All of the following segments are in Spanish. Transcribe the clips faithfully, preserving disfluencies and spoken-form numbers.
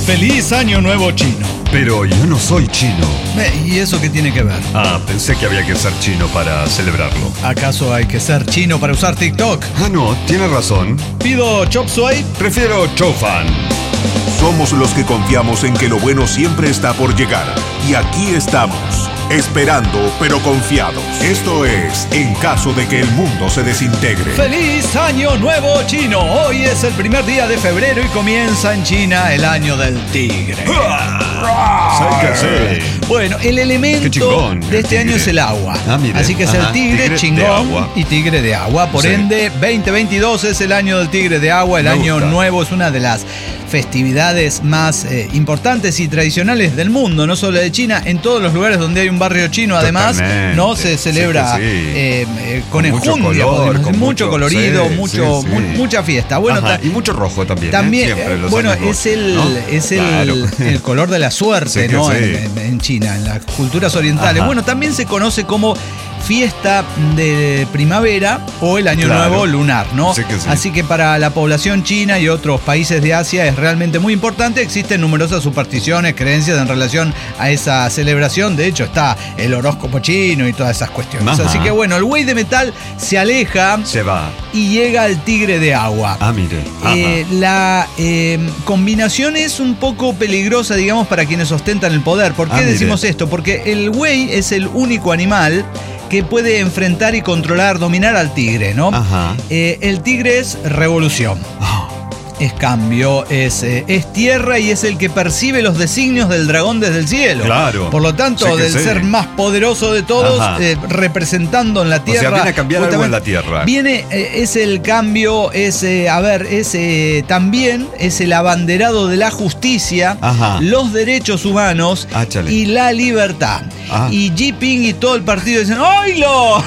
¡Feliz Año Nuevo Chino! Pero yo no soy chino. Eh, ¿Y eso qué tiene que ver? Ah, pensé que había que ser chino para celebrarlo. ¿Acaso hay que ser chino para usar TikTok? Ah, no, tiene razón. ¿Pido chop suey? Prefiero chow fan. Somos los que confiamos en que lo bueno siempre está por llegar. Y aquí estamos, esperando pero confiados. Esto es En Caso de que el Mundo se Desintegre. ¡Feliz Año Nuevo Chino! Hoy es el primer día de febrero y comienza en China el Año del Tigre. ¿Sabes qué hacer? Bueno, el elemento Qué chingón, de el este año tigre. es el agua. Ah, mire. Así que es Ajá, el tigre, tigre de chingón agua. y tigre de agua. Por Sí. ende, veinte veintidós es el año del tigre de agua. El Me año gusta. nuevo es una de las festividades más eh, importantes y tradicionales del mundo, no solo de China. En todos los lugares donde hay un barrio chino, además, Totalmente. no se celebra Sí que sí. eh, eh, con, Con mucho enjundia, color, podemos decir, con mucho mucho- colorido, sí, mucho, sí, mu- sí. mucha fiesta. Bueno, Ajá, ta- y mucho rojo también. también, ¿eh? Siempre, eh, los bueno, años es el, rojos, ¿no? es el, Claro. el color de la suerte, Sí que ¿no? sí. En, en- en China, en las culturas orientales. Ajá. Bueno, también se conoce como fiesta de primavera o el año Claro. nuevo lunar, ¿no? Sí que sí. Así que para la población china y otros países de Asia es realmente muy importante. Existen numerosas supersticiones, creencias en relación a esa celebración. De hecho, está el horóscopo chino y todas esas cuestiones. Ajá. Así que bueno, el güey de metal se aleja Se va. y llega al tigre de agua. Ah, mire. Ajá. Eh, la eh, combinación es un poco peligrosa, digamos, para quienes ostentan el poder. ¿Por qué Ah, mire. decimos esto? Porque el güey es el único animal que puede enfrentar y controlar, dominar al tigre, ¿no? Ajá. Eh, el tigre es revolución. Es cambio, es, eh, es tierra y es el que percibe los designios del dragón desde el cielo. Claro. Por lo tanto, Sí que del sí. ser más poderoso de todos, Ajá. eh, representando en la O tierra. sea, viene a cambiar algo en la justamente, tierra. Viene, eh, es el cambio, es, eh, a ver, es eh, también es el abanderado de la justicia, Ajá. los derechos humanos Ah, chale. y la libertad. Ah. Y Jinping y todo el partido dicen, ¡oílo!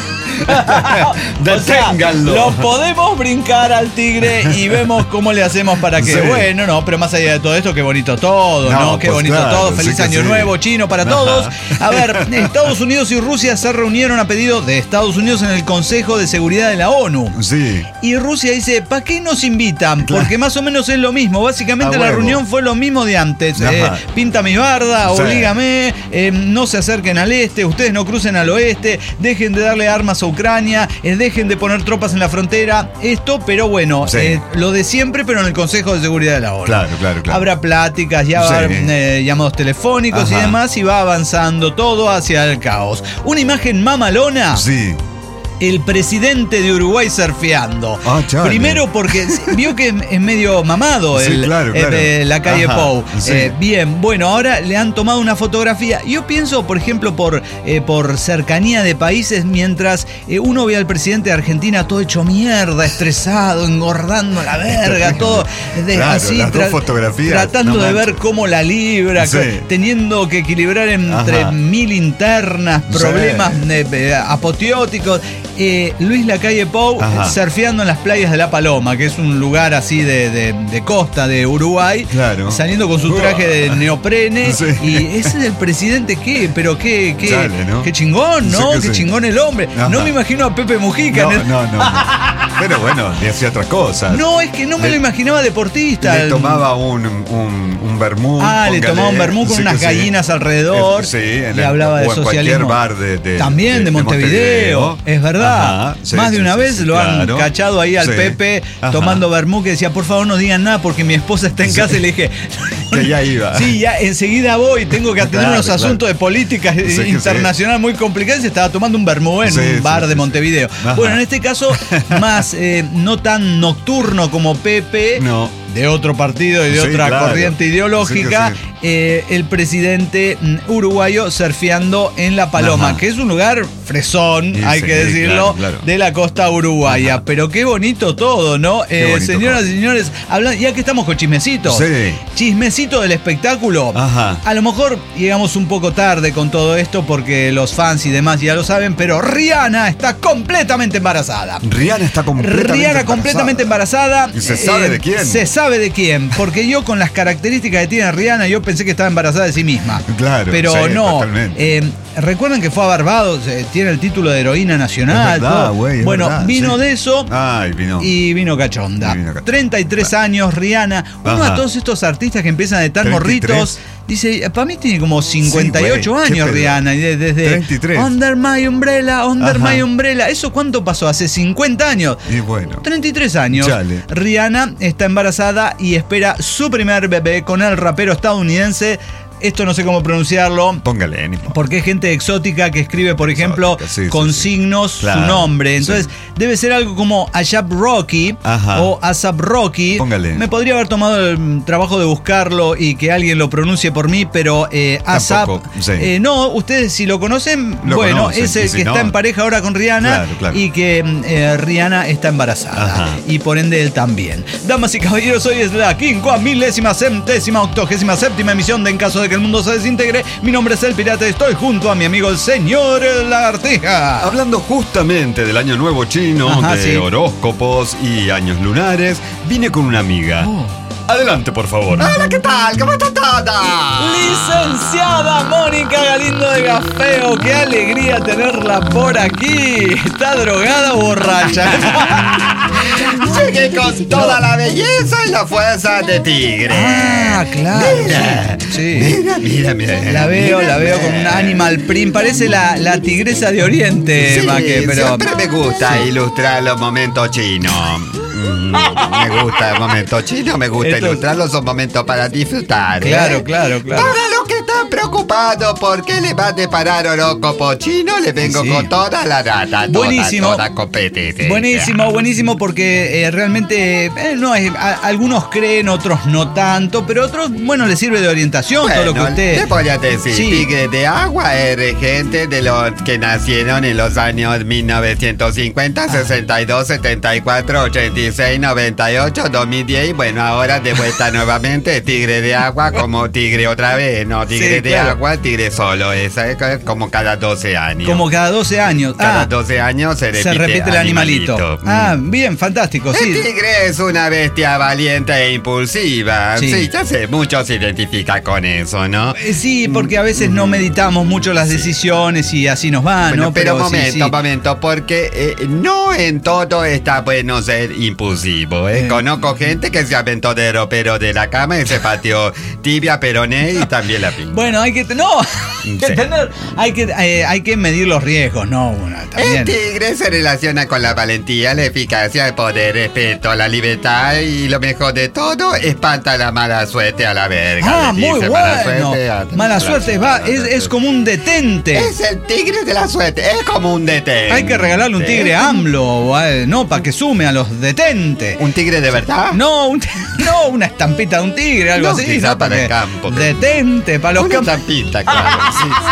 Deténganlo. Lo podemos brincar al tigre y vemos cómo le hacemos para que, Sí. bueno, no, pero más allá de todo esto, qué bonito todo, ¿no? No, Qué pues bonito claro, todo, feliz sí que año sí. nuevo, chino para Ajá. todos. A ver, Estados Unidos y Rusia se reunieron a pedido de Estados Unidos en el Consejo de Seguridad de la ONU. Sí. Y Rusia dice, ¿para qué nos invitan? Claro. Porque más o menos es lo mismo. Básicamente A la huevo. reunión fue lo mismo de antes. Ajá. Eh, pinta mi barda, Sí. oblígame, eh, no se acerquen al este, ustedes no crucen al oeste, dejen de darle armas a Ucrania, eh, dejen de poner tropas en la frontera. Esto, pero bueno, Sí. eh, lo de siempre, pero en el Consejo de Seguridad de la ONU. Claro, claro, claro. Habrá pláticas, ya Sí. va a haber eh, llamados telefónicos y Ajá. demás, y va avanzando todo hacia el caos. Una imagen mamalona. Sí. El presidente de Uruguay surfeando. Ah, chale. Primero porque vio que es medio mamado Sí, el, claro, el claro. de la calle Ajá, Pou. sí. Eh, bien, bueno, ahora le han tomado una fotografía. Yo pienso, por ejemplo, por, eh, por cercanía de países, mientras eh, uno ve al presidente de Argentina todo hecho mierda, estresado, engordando la verga, todo de- Claro, así, las dos fotografías, tratando no de manches. ver cómo la libra, Sí. que- teniendo que equilibrar entre Ajá. mil internas, Sí. problemas eh, eh, apoteóticos. Eh, Luis Lacalle Pou Ajá. eh, surfeando en las playas de La Paloma, que es un lugar así de, de- de costa de Uruguay, Claro. saliendo con su traje de neoprene. Sí. Y ese es el presidente, ¿qué? Pero qué, qué, Sale, ¿no? qué chingón, ¿no? Sí que Qué sí. chingón el hombre. Ajá. No me imagino a Pepe Mujica. No, en el- no, no, no. Pero bueno, le hacía otras cosas. No, es que no me Le- lo imaginaba deportista. Le tomaba un, un, un vermú. Ah, le tomaba un vermú con Sí unas que sí. gallinas alrededor. Eh, Sí, en le el- hablaba de o en socialismo. cualquier bar de, de- También de, Montevideo, es verdad. Ajá, sí, Más de sí, una sí, vez sí, lo han claro. cachado ahí al Sí. Pepe Ajá. tomando vermú, que decía, por favor no digan nada porque mi esposa está en Sí. casa, y le dije, Que ya iba. sí, ya enseguida voy, tengo que atender Claro, unos claro. asuntos de política Sí, que internacional muy complicados, y se estaba tomando un vermú en Sí, un sí, bar sí, de sí. Montevideo. Ajá. Bueno, en este caso, más eh, no tan nocturno como Pepe, No. de otro partido y de Sí, otra claro. corriente ideológica, Sí que sí. eh, el presidente mm, uruguayo surfeando en La Paloma, Ajá. que es un lugar fresón, Sí, hay sí, que decirlo, claro, claro. de la costa uruguaya. Ajá. Pero qué bonito todo, ¿no? Qué Eh, bonito señoras todo. y señores, hablan- ya que estamos con chismecitos, Sí. chismecito del espectáculo. Ajá. A lo mejor llegamos un poco tarde con todo esto porque los fans y demás ya lo saben, pero Rihanna está completamente embarazada. Rihanna está completamente Rihanna embarazada. completamente embarazada. ¿Y se sabe de quién? Se sabe de quién. Porque yo, con las características que tiene Rihanna, yo pensé que estaba embarazada de sí misma. Claro, pero sí, no. totalmente. Eh, recuerden que fue a Barbados, eh, tiene el título de heroína nacional. Es verdad, todo. güey, es bueno, verdad, vino sí. de eso. Ay, vino. Y vino cachonda. Y vino cachonda. treinta y tres años, Rihanna. Uno Ajá. a todos estos artistas que empiezan de tan treinta y tres. morritos. Dice, para mí tiene como cincuenta y ocho Sí, güey, años qué Rihanna. Y de- desde treinta y tres. Under My Umbrella, Under Ajá. My Umbrella. ¿Eso cuánto pasó? Hace cincuenta años. Y bueno. treinta y tres años. Chale. Rihanna está embarazada y espera su primer bebé con el rapero estadounidense. Esto no sé cómo pronunciarlo. Póngale ánimo. Porque es gente exótica que escribe, por ejemplo, Exótica, sí, sí, con sí. signos Claro, su nombre. Entonces, sí. debe ser algo como Ayap Rocky Ajá. o Asap Rocky. Póngale. Me podría haber tomado el trabajo de buscarlo y que alguien lo pronuncie por mí, pero eh, Asap. Tampoco, sí. eh, no, ustedes si lo conocen, Lo bueno, conocen, es el y si que no- está en pareja ahora con Rihanna Claro, claro. y que eh, Rihanna está embarazada. Ajá. Y por ende él también. Damas y caballeros, hoy es la quincuagésima milésima centésima octogésima séptima emisión de En Caso de que el Mundo se Desintegre. Mi nombre es El Pirata y estoy junto a mi amigo el señor Lagartija. Hablando justamente del año nuevo chino, Ajá, de sí. horóscopos y años lunares, vine con una amiga. Oh. Adelante, por favor. Hola, ¿qué tal? ¿Cómo está todo? Licenciada Mónica Galindo de Gafeo, qué alegría tenerla por aquí. ¿Está drogada o borracha? Llegué con toda la belleza y la fuerza de tigre. Ah, claro. Mira, Sí. mira, mira, mira. La veo, mira, la veo con un mira. animal print. Parece la, la tigresa de Oriente, Sí, Maque, pero. siempre me gusta ilustrar los momentos chinos. Mm, me gusta el momento chino, me gusta Entonces- ilustrarlos, son momentos para disfrutar. ¿eh? Claro, claro, claro. Para los que están preocupados por qué les va a deparar horóscopo chino, les vengo Sí. con toda la data. Toda, Buenísimo. Toda competencia. Buenísimo, buenísimo, porque eh, realmente eh, no es, a- algunos creen, otros no tanto, pero otros, bueno, les sirve de orientación todo lo que Bueno, usted. te podría decir, Sí. tigre de agua es regente de los que nacieron en los años mil novecientos cincuenta, sesenta y dos, setenta y cuatro, ochenta y seis, noventa y ocho, dos mil diez y bueno, ahora de vuelta nuevamente tigre de agua como tigre otra vez, no tigre Sí, de claro. agua, tigre solo, esa es como cada doce años. Como cada doce años. cada Ah, doce años se repite, se repite el animalito. Mm. Ah, bien, fantástico, sí. El tigre es una bestia valiente e impulsiva. Sí. Sí, ya sé, muchos se identifican con eso, ¿no? Eh, Sí, porque a veces no meditamos mucho las decisiones y así nos va, Bueno, ¿no? pero, sí, momento, sí. momento, porque eh, no en todo está bueno ser impulsivo. ¿eh? Eh. Conozco gente que se aventó de ropero de la cama y se pateó tibia, peroné y también la pinta. Bueno, hay que. No, hay que Sí. tener. Hay que, eh, hay que medir los riesgos, ¿no? Bueno, El también. tigre se relaciona con la valentía, la eficacia, el poder, respeto, la libertad y lo mejor de todo, espanta la mala suerte a la verga. Ah, le muy dice, bueno. Mala suerte, a- Mala suerte, va, es, es como un detente. Es el tigre de la suerte, es como un detente. Hay que regalarle un tigre a AMLO, o a- no, para que sume a los detentes. ¿Un tigre de verdad? No, un- no, una estampita de un tigre, algo No, así. quizá ¿no? para el que- campo, pero- Detente, para los Una campos. estampita, claro. Sí, sí,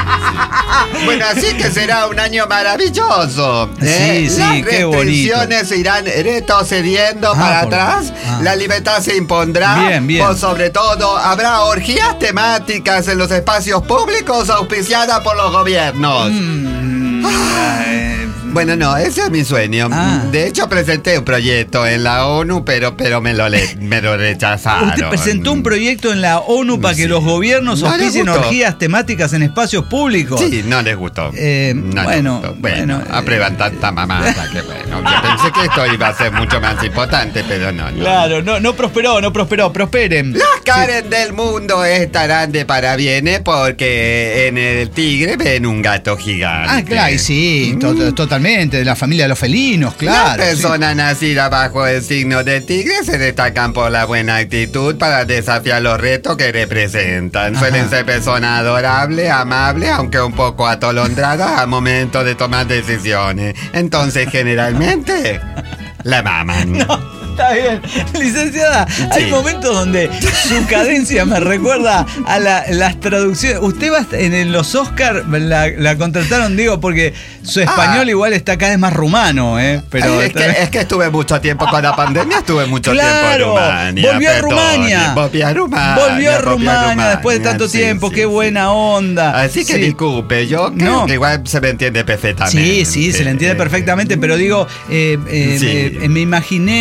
sí. Bueno, así que será un año maravilloso. ¿eh? Sí, sí, Las qué bonito. restricciones se irán retrocediendo Ah, para por- atrás. ah. La libertad se impondrá. Bien, bien. Por sobre todo, habrá orgías temáticas en los espacios públicos auspiciadas por los gobiernos. Mm, eh, Bueno, no, ese es mi sueño. Ah. De hecho, presenté un proyecto en la ONU, pero, pero me, lo le- me lo rechazaron. Usted presentó un proyecto en la ONU para que Sí. los gobiernos No le auspicien gustó. orgías temáticas en espacios públicos. Sí, no les gustó. Eh, No les bueno, gustó. bueno, bueno, aprueban eh, tanta mamada que bueno. Yo pensé que esto iba a ser mucho más importante, pero no, no. Claro, no, no prosperó, no prosperó, prosperen. Las Karen del mundo estarán de parabienes porque en el tigre ven un gato gigante. Ah, claro, y sí, to- totalmente, de la familia de los felinos, claro. Las personas nacidas bajo el signo del tigre se destacan por la buena actitud para desafiar los retos que representan. Ajá. Suelen ser personas adorables, amables, aunque un poco atolondradas al momento de tomar decisiones. Entonces, generalmente, la maman. No, está bien. Licenciada, hay Sí. momentos donde su cadencia me recuerda a la- las traducciones. Usted va en, en los Oscars, la, la contrataron, digo, porque su español Ah. igual está cada vez más rumano, ¿eh? Pero Ay, es, que, es que estuve mucho tiempo con la pandemia, estuve mucho Claro, tiempo en Rumania. volvió a perdone, Rumania. Volvió a Rumania. volvió a volvió Rumania después de tanto sí, tiempo, sí, qué sí. buena onda. Así que Sí. disculpe, yo creo No. que igual se me entiende perfectamente. Sí, sí, se le entiende perfectamente, pero digo, eh, eh, Sí. eh, me imaginé la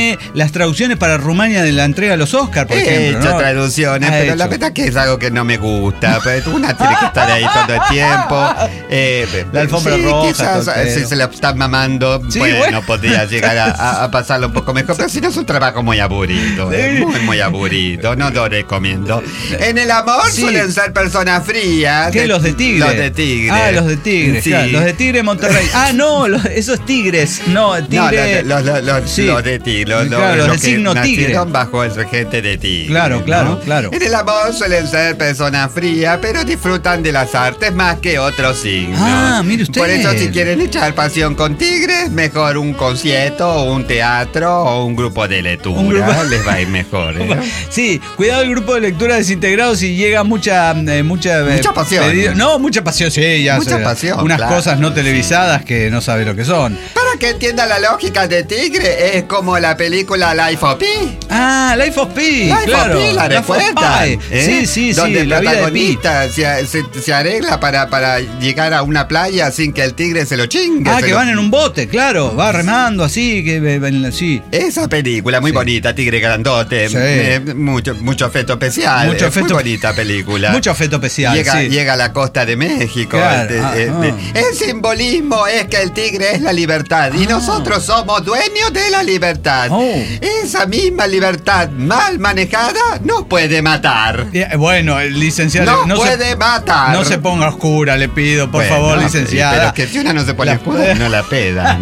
las traducciones para Rumania de la entrega de los Oscars, por He ejemplo. hecho ¿no? traducciones, Ha pero hecho. la verdad que es algo que no me gusta. Pero una tiene que estar ahí todo el tiempo. Eh, La alfombra sí, roja, quizás todo el si pedo. se la están mamando, Sí, bueno, bueno. podría llegar a, a- a pasarlo un poco mejor. Pero si no es un trabajo muy aburrido. eh, muy, muy aburrido. No lo recomiendo. En el amor Sí. suelen ser personas frías. ¿Qué? Los de Tigre. Los de Tigre. Ah, los de Tigre, Sí. claro. Los de Tigre Monterrey. Ah, no, los, esos Tigres. No, Tigre. No, los, los, los, Sí. los de Tigre. Los, Claro, los los de que signo Tigre. nacieron bajo el regente de Tigre. Claro, claro, ¿no? claro. En el amor suelen ser personas frías, pero disfrutan de las artes más que otros signos. Ah, mire usted. Por eso, si quieren echar pasión con tigres, mejor un concierto, o un teatro o un grupo de lectura. Un grupo- Les va a ir mejor, ¿eh? Sí, cuidado el grupo de lectura desintegrado si llega mucha eh, mucha, eh, Mucha pasión. pedido- No, mucha pasión, sí, ya Mucha sé. pasión, Unas claro. cosas no televisadas que no sabe lo que son. Para que entienda la lógica de tigre, es como la película Life of Pi. Ah, Life of Pi, Life claro. of Pi, la Life of recuerdan, Pi. ¿eh? Sí, sí, sí, Donde el la vida de Pi. protagonista se, se, se arregla para, para llegar a una playa sin que el tigre se lo chingue. Ah, se que lo- van en un bote, claro, va remando así, que eh, en- sí. Esa película, muy Sí. bonita, Tigre Grandote, Sí. eh, mucho, mucho efecto especial, Mucho es efecto- muy bonita película. Mucho efecto especial, Llega, sí. llega a la costa de México. Claro, este, ah, eh, ah. de- el simbolismo es que el tigre es la libertad y Ah. nosotros somos dueños de la libertad. Oh. Esa misma libertad mal manejada nos puede matar. Eh, Bueno, el licenciado, Nos no, puede se, matar. no se ponga oscura, le pido, por Bueno, favor, sí, licenciada. pero que si una no se pone La- escudo, no la peda.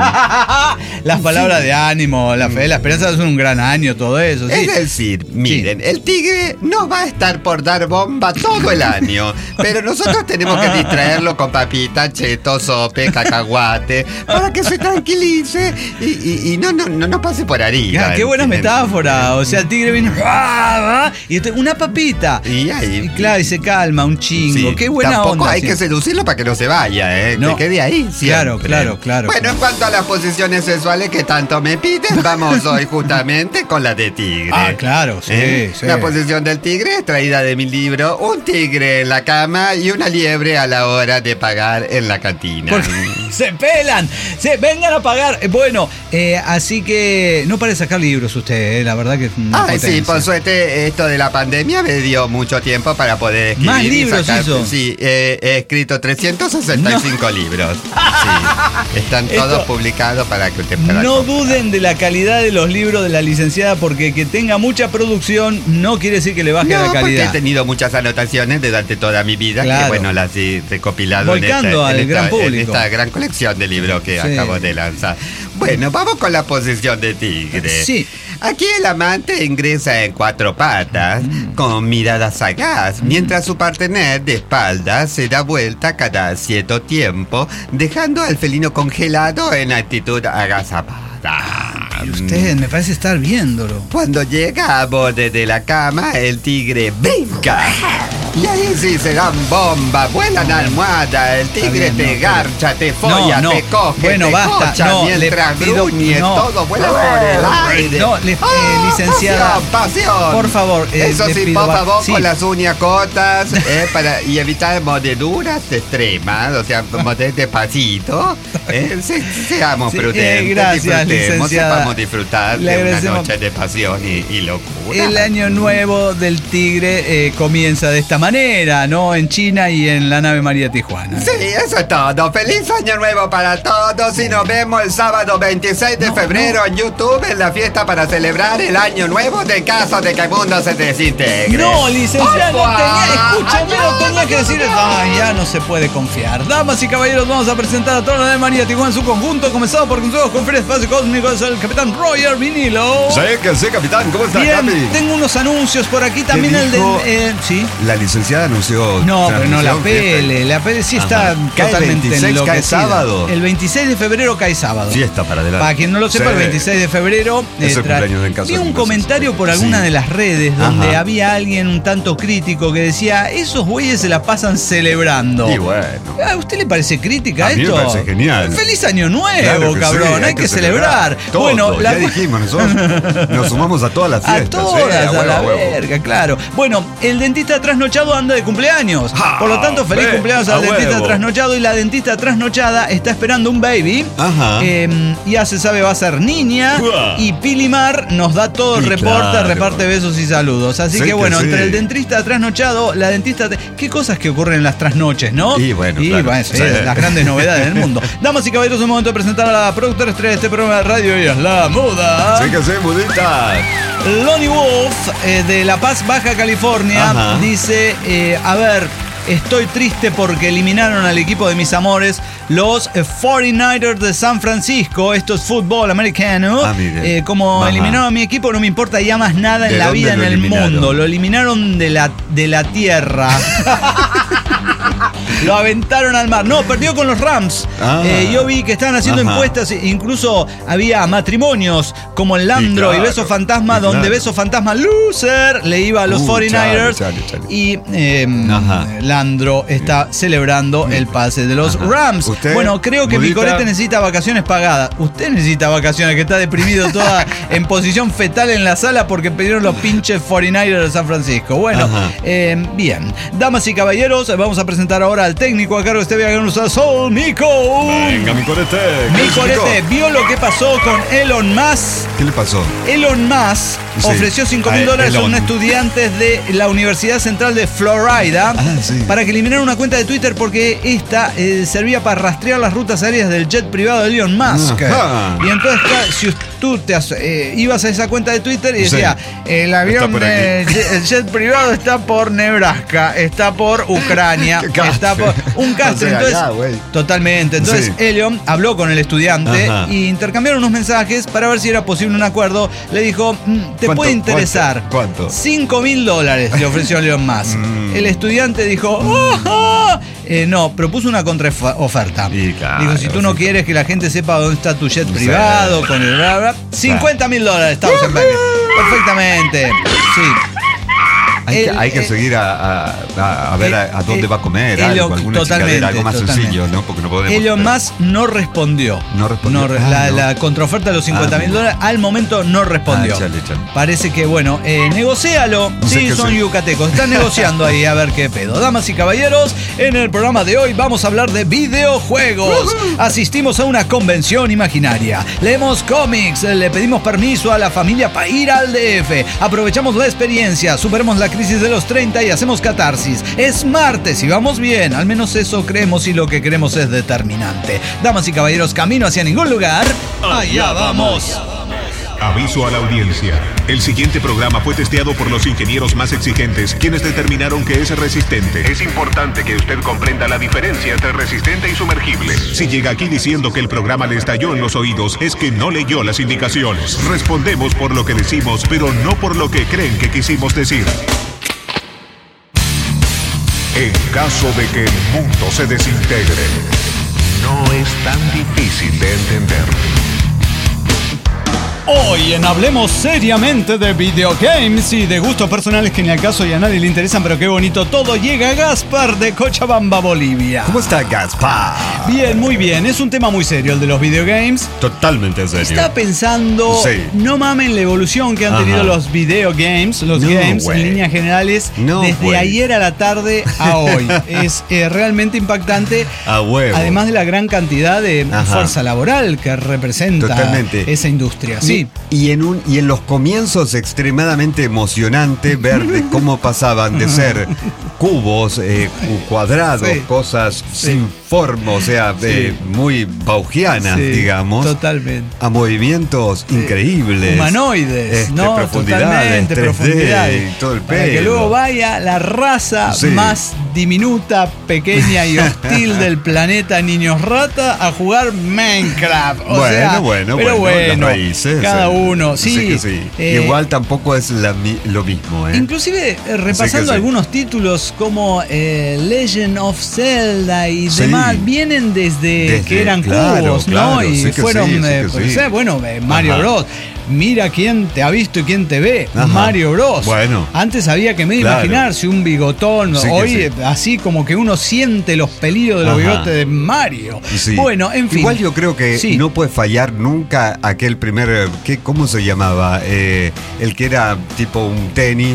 Las palabras de ánimo, la fe, la esperanza es un gran año, todo eso, sí. Es decir, miren, el tigre no va a estar por dar bomba todo el año, pero nosotros tenemos que distraerlo con papita, cheto, sope, cacahuate, para que se tranquilice y, y- y no, no, no, no pase por arriba. Ah, qué buena ¿entienden? metáfora. O sea, el tigre viene ¡ah! y este- una papita. Y ahí. Y claro, y se calma, un chingo. Sí, Qué buena tampoco onda. hay sí. que seducirlo para que no se vaya, ¿eh? No. Que quede ahí siempre. Claro, claro, claro, Bueno, claro. en cuanto a las posiciones sexuales que tanto me piden, vamos hoy justamente con la de tigre. Ah, claro, sí, ¿Eh? sí. La posición del tigre es traída de mi libro Un tigre en la cama y una liebre a la hora de pagar en la cantina. Porque se pelan, se vengan a pagar. Eh, Bueno, eh, así que no para de sacar libros usted, eh, la verdad que es una Ay, sí, potencia. por suerte esto de la pandemia me dio mucho tiempo para poder escribir. ¿Más y libros sacar- hizo? Sí, eh, he escrito trescientos sesenta y cinco libros. Sí, están todos Esto- publicados para que usted pueda No comprar. duden de la calidad de los libros de la licenciada porque que tenga mucha producción no quiere decir que le baje No, la porque he calidad. tenido muchas anotaciones durante toda mi vida Claro. que, bueno, las he recopilado en Volcando esta, al en esta- gran en público. esta gran colección de libros que Sí. acabo de lanzar. Bueno, vamos con la posición de tigre. Sí. Aquí el amante ingresa en cuatro patas, Mm. con mirada sagaz, mientras su partener de espaldas se da vuelta cada cierto tiempo, dejando al felino congelado en actitud agazapada. Usted me parece estar viéndolo. Cuando llega a borde de la cama, el tigre brinca. Y ahí sí se dan bombas, vuelan almohada, el tigre bien, te no, pero- garcha, te folla, No, no. te coge, Bueno, te basta, cocha, no, mientras le pido- gruñe, no. todo vuela por el aire. No, le- eh, ¡Ah, licenciada, pasión, pasión! por favor, eh, Eso le sí, pido por ba- favor, sí. con las uñas cortas, eh, para, y evitar mordeduras extremas, o sea, morder despacito. Eh, se- seamos Sí, eh, prudentes, gracias, disfrutemos, licenciada. sepamos disfrutar Le de una agradecemos. noche de pasión y, y locura. El año nuevo del tigre eh, comienza de esta manera, ¿no? En China y en la nave María Tijuana. Sí, eso es todo. Feliz año nuevo para todos y nos vemos el sábado veintiséis de No, febrero en YouTube en la fiesta para celebrar el año nuevo de caso de que el mundo se desintegre. No, licenciada, no ¡Ay, tenía, escúchame, ay, no tenía que decir. Ay, ya no se puede confiar. Damas y caballeros, vamos a presentar a toda la nave María Tijuana en su conjunto, comenzado por nosotros con Feria Espacio Cósmico, es el capitán Roger Vinilo. Sí, que sí, capitán. ¿Cómo está, Bien, Capi? tengo unos anuncios por aquí también el del. dijo? eh, sí. La licenciada anunció. No, pero no la transmisión, pele. La pele sí está Ajá. Cae totalmente veintiséis, enloquecida. cae sábado. El veintiséis de febrero cae sábado. Fiesta para adelante. Para quien no lo sepa, Sí. el veintiséis de febrero. Es el tra- cumpleaños de En Caso vi de un Conversación. comentario por alguna Sí. de las redes donde Ajá. había alguien un tanto crítico que decía: esos güeyes se la pasan celebrando. Y bueno. ¿A usted le parece crítica A mí me esto? parece genial. ¡Feliz año nuevo, Claro que cabrón! sí, hay, que, celebrar. Todo, Bueno, ya la dijimos, nosotros nos sumamos a todas las a fiestas. todas, ¿eh? a huevo, la a huevo. verga, claro. Bueno, el dentista trasnochado trasnochado anda de cumpleaños. Ah, Por lo tanto, feliz ve, cumpleaños a al dentista huevo. trasnochado. Y la dentista trasnochada está esperando un baby. Ajá. Eh, ya se sabe, va a ser niña. Uah. Y Pilimar nos da todo el Y reporte, claro. reparte besos y saludos. Así Sí que que bueno, sí. entre el dentista trasnochado, la dentista... ¿Qué cosas que ocurren en las trasnoches, no? Y bueno, y, claro. bueno, sí, Sí. las grandes novedades del mundo. Damas y caballeros, es el momento de presentar a la productora estrella de este programa de radio. Ella es la muda. Sí que sí, mudita. Lonnie Wolf, eh, de La Paz, Baja California, Ajá. dice, eh, a ver, estoy triste porque eliminaron al equipo de mis amores, los eh, cuarenta y nueve ers de San Francisco. Esto es fútbol americano. Ah, mire. Eh, como Ajá. eliminaron a mi equipo, no me importa ya más nada en ¿De la dónde vida, en lo el eliminaron? mundo. Lo eliminaron de la, de la tierra. Lo aventaron al mar. No, perdió con los Rams. Ah. Eh, yo vi que estaban haciendo Ajá. encuestas. Incluso había matrimonios como el Landro y, claro, Beso Fantasma, y donde claro. Beso Fantasma loser le iba a los Uh, cuarenta y nueve ers. chale, chale, chale. Y eh, Ajá. Landro está celebrando el pase de los Ajá. Rams. ¿Usted, Bueno, creo que Mudita? Picorete necesita vacaciones pagadas. Usted necesita vacaciones, que está deprimido toda en posición fetal en la sala porque pidieron los pinches cuarenta y nueve ers de San Francisco. Bueno, Ajá. eh, bien. Damas y caballeros, vamos a presentar ahora al técnico a cargo de este viaje con ustedes, Sol Mico. Venga, mi corete. Mi ¿Qué corete, significó? ¿vio lo que pasó con Elon Musk? ¿Qué le pasó? Elon Musk Sí. ofreció cinco mil A dólares a Elon. un estudiante de la Universidad Central de Florida Ah, sí. para que eliminaran una cuenta de Twitter porque esta eh, servía para rastrear las rutas aéreas del jet privado de Elon Musk. Ajá. Y entonces, claro, si tú te as- eh, ibas a esa cuenta de Twitter y Sí. decía, el avión, Está por aquí. eh, jet- el jet privado está por Nebraska, está por Ucrania, Qué castre. está por un castre. O sea, Entonces, ya, güey. totalmente. Entonces, Sí. Elon habló con el estudiante Ajá. y intercambiaron unos mensajes para ver si era posible un acuerdo. Le dijo, "Mm, te ¿Cuánto? puede interesar. ¿Cuánto? cinco mil dólares le ofreció Elon Musk. Mm. El estudiante dijo, "Ajá". Eh, no, propuso una contraoferta. Y claro, Dijo, si tú no sí. quieres que la gente sepa dónde está tu jet Sí. privado, con el bla, bla, cincuenta mil dólares, estamos en Peque. Perfectamente. Sí. Hay, que, El- hay que eh, seguir a, a- a- a ver a, a dónde eh, va a comer, Elon- algo, alguna totalmente, chicadera, algo más totalmente. sencillo, ¿no? Porque no podemos. Elon Musk no respondió. No respondió. No, Ah, la, no. la contraoferta de los cincuenta mil Ah, dólares al momento no respondió. Ah, chale, chale. Parece que, bueno, eh, negocialo. No sé Sí, qué son hacer. yucatecos. Están negociando ahí a ver qué pedo. Damas y caballeros, en el programa de hoy vamos a hablar de videojuegos. Asistimos a una convención imaginaria. Leemos cómics. Le pedimos permiso a la familia para ir al D F. Aprovechamos la experiencia. Superemos la crisis de los treinta y hacemos catarsis. Es martes y vamos bien. Al menos eso creemos y lo que queremos es determinante. Damas y caballeros, camino hacia ningún lugar. Allá vamos. Aviso a la audiencia. El siguiente programa fue testeado por los ingenieros más exigentes, quienes determinaron que es resistente. Es importante que usted comprenda la diferencia entre resistente y sumergible. Si llega aquí diciendo que el programa le estalló en los oídos, es que no leyó las indicaciones. Respondemos por lo que decimos, pero no por lo que creen que quisimos decir. En caso de que el mundo se desintegre, no es tan difícil de entender. Hoy en Hablemos Seriamente de Videogames y de gustos personales que ni al caso y a nadie le interesan, pero qué bonito todo, llega Gaspar de Cochabamba, Bolivia. ¿Cómo está Gaspar? Bien, muy bien. Es un tema muy serio el de los videogames. Totalmente en serio. Está pensando, Sí. no mamen la evolución que han Ajá. tenido los videogames, los No, games güey. en líneas generales, No, desde güey. ayer a la tarde a hoy. Es eh, realmente impactante. A huevo. Además de la gran cantidad de Ajá. fuerza laboral que representa Totalmente. esa industria. Sí. Y en, un, y en los comienzos extremadamente emocionante ver de cómo pasaban de ser cubos, eh, cu- cuadrados, Sí. cosas Sí. sin forma, o sea, eh, muy baugianas, Sí, digamos, totalmente. a movimientos increíbles. Humanoides, Este, ¿no? profundidades, Totalmente, tres D profundidades. y todo el Para que pelo. luego vaya la raza Sí. más diminuta, pequeña y hostil del planeta Niños Rata a jugar Minecraft. O bueno, sea, bueno, pero bueno, bueno, las raíces, cada eh, uno, sí. que sí. eh, Igual tampoco es la mi- lo mismo, ¿eh? Inclusive eh, repasando sí. algunos títulos como eh, Legend of Zelda y Sí. demás, vienen desde, Desde- que eran claro, cubos, ¿no? claro, Y sí que fueron, sí, sí eh, que pues, sí. eh, bueno, eh, Mario Ajá. Bros. Mira quién te ha visto y quién te ve. Ajá. Mario Bros. Bueno. Antes había que medio Claro. imaginarse un bigotón. Sí que Hoy, sí. eh, así como que uno siente los pelillos de los Ajá. bigotes de Mario. Sí. Bueno, en fin. Igual yo creo que Sí. no puede fallar nunca aquel primer, eh, ¿qué, ¿cómo se llamaba? Eh, el que era tipo un tenis.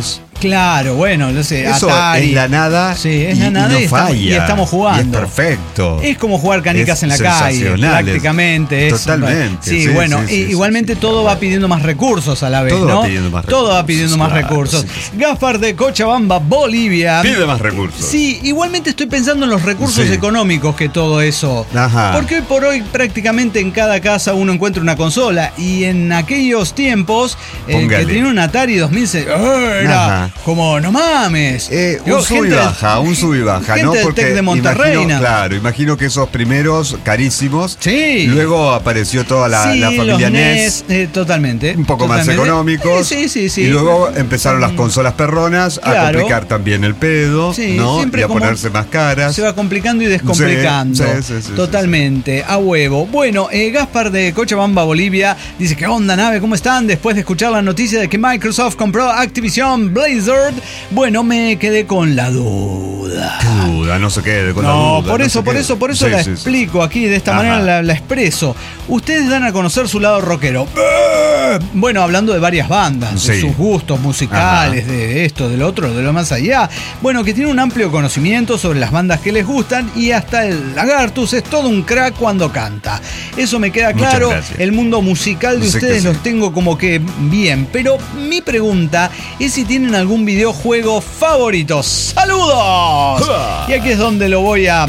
Claro, bueno, no sé, Eso Atari. es la nada. Sí, es y, la nada y no y, estamos, falla. y estamos jugando. Y es perfecto. Es como jugar canicas Es en la calle, sensacional, prácticamente. es- es- totalmente, Sí, sí, bueno, sí, sí, y- sí, igualmente sí, todo sí, va claro. pidiendo más recursos a la vez, Todo ¿no? va pidiendo más Todo va recursos, pidiendo más claro, recursos. sí, sí. Gaspar de Cochabamba, Bolivia. Pide más recursos. Sí, igualmente estoy pensando en los recursos Sí. económicos que todo eso. Ajá. Porque hoy por hoy prácticamente en cada casa uno encuentra una consola y en aquellos tiempos el que Póngale. tenía un Atari dos mil seis ¡eh! Era Ajá. como, no mames. Eh, Digo, un sub y gente del- baja, un sub y baja, gente ¿no? del Porque Tec de Monterrey, imagino, ¿no? claro, imagino que esos primeros carísimos. Sí. Luego apareció toda la, Sí, la familia los N E N E S. S, eh, totalmente. Un poco más totalmente. económicos. Sí, sí, sí. Y luego empezaron las consolas perronas a Claro. complicar también el pedo, Sí, ¿no? siempre Y a como ponerse más caras. Se va complicando y descomplicando. Sí, sí, sí, sí, Totalmente, a huevo. Bueno, eh, Gaspar de Cochabamba, Bolivia, dice: ¿qué onda, nave? ¿Cómo están? Después de escuchar la noticia de que Microsoft compró Activision Blizzard, bueno, me quedé con la duda. Duda, no se quede con la No, duda. por no eso, se por quede. eso, por eso Sí, la sí, sí. explico aquí, de esta Ajá. manera la, la expreso. Ustedes dan a conocer su lado rockero. ¡Eh! Bueno, hablando de varias bandas, de Sí. sus gustos musicales, Ajá. de esto, de lo otro, de lo más allá. Bueno, que tiene un amplio conocimiento sobre las bandas que les gustan y hasta el Lagartus es todo un crack cuando canta. Eso me queda Muchas claro. gracias. El mundo musical de Sé que ustedes sí. los tengo como que bien. Pero mi pregunta es si tienen algún videojuego favorito. ¡Saludos! Y aquí es donde lo voy a,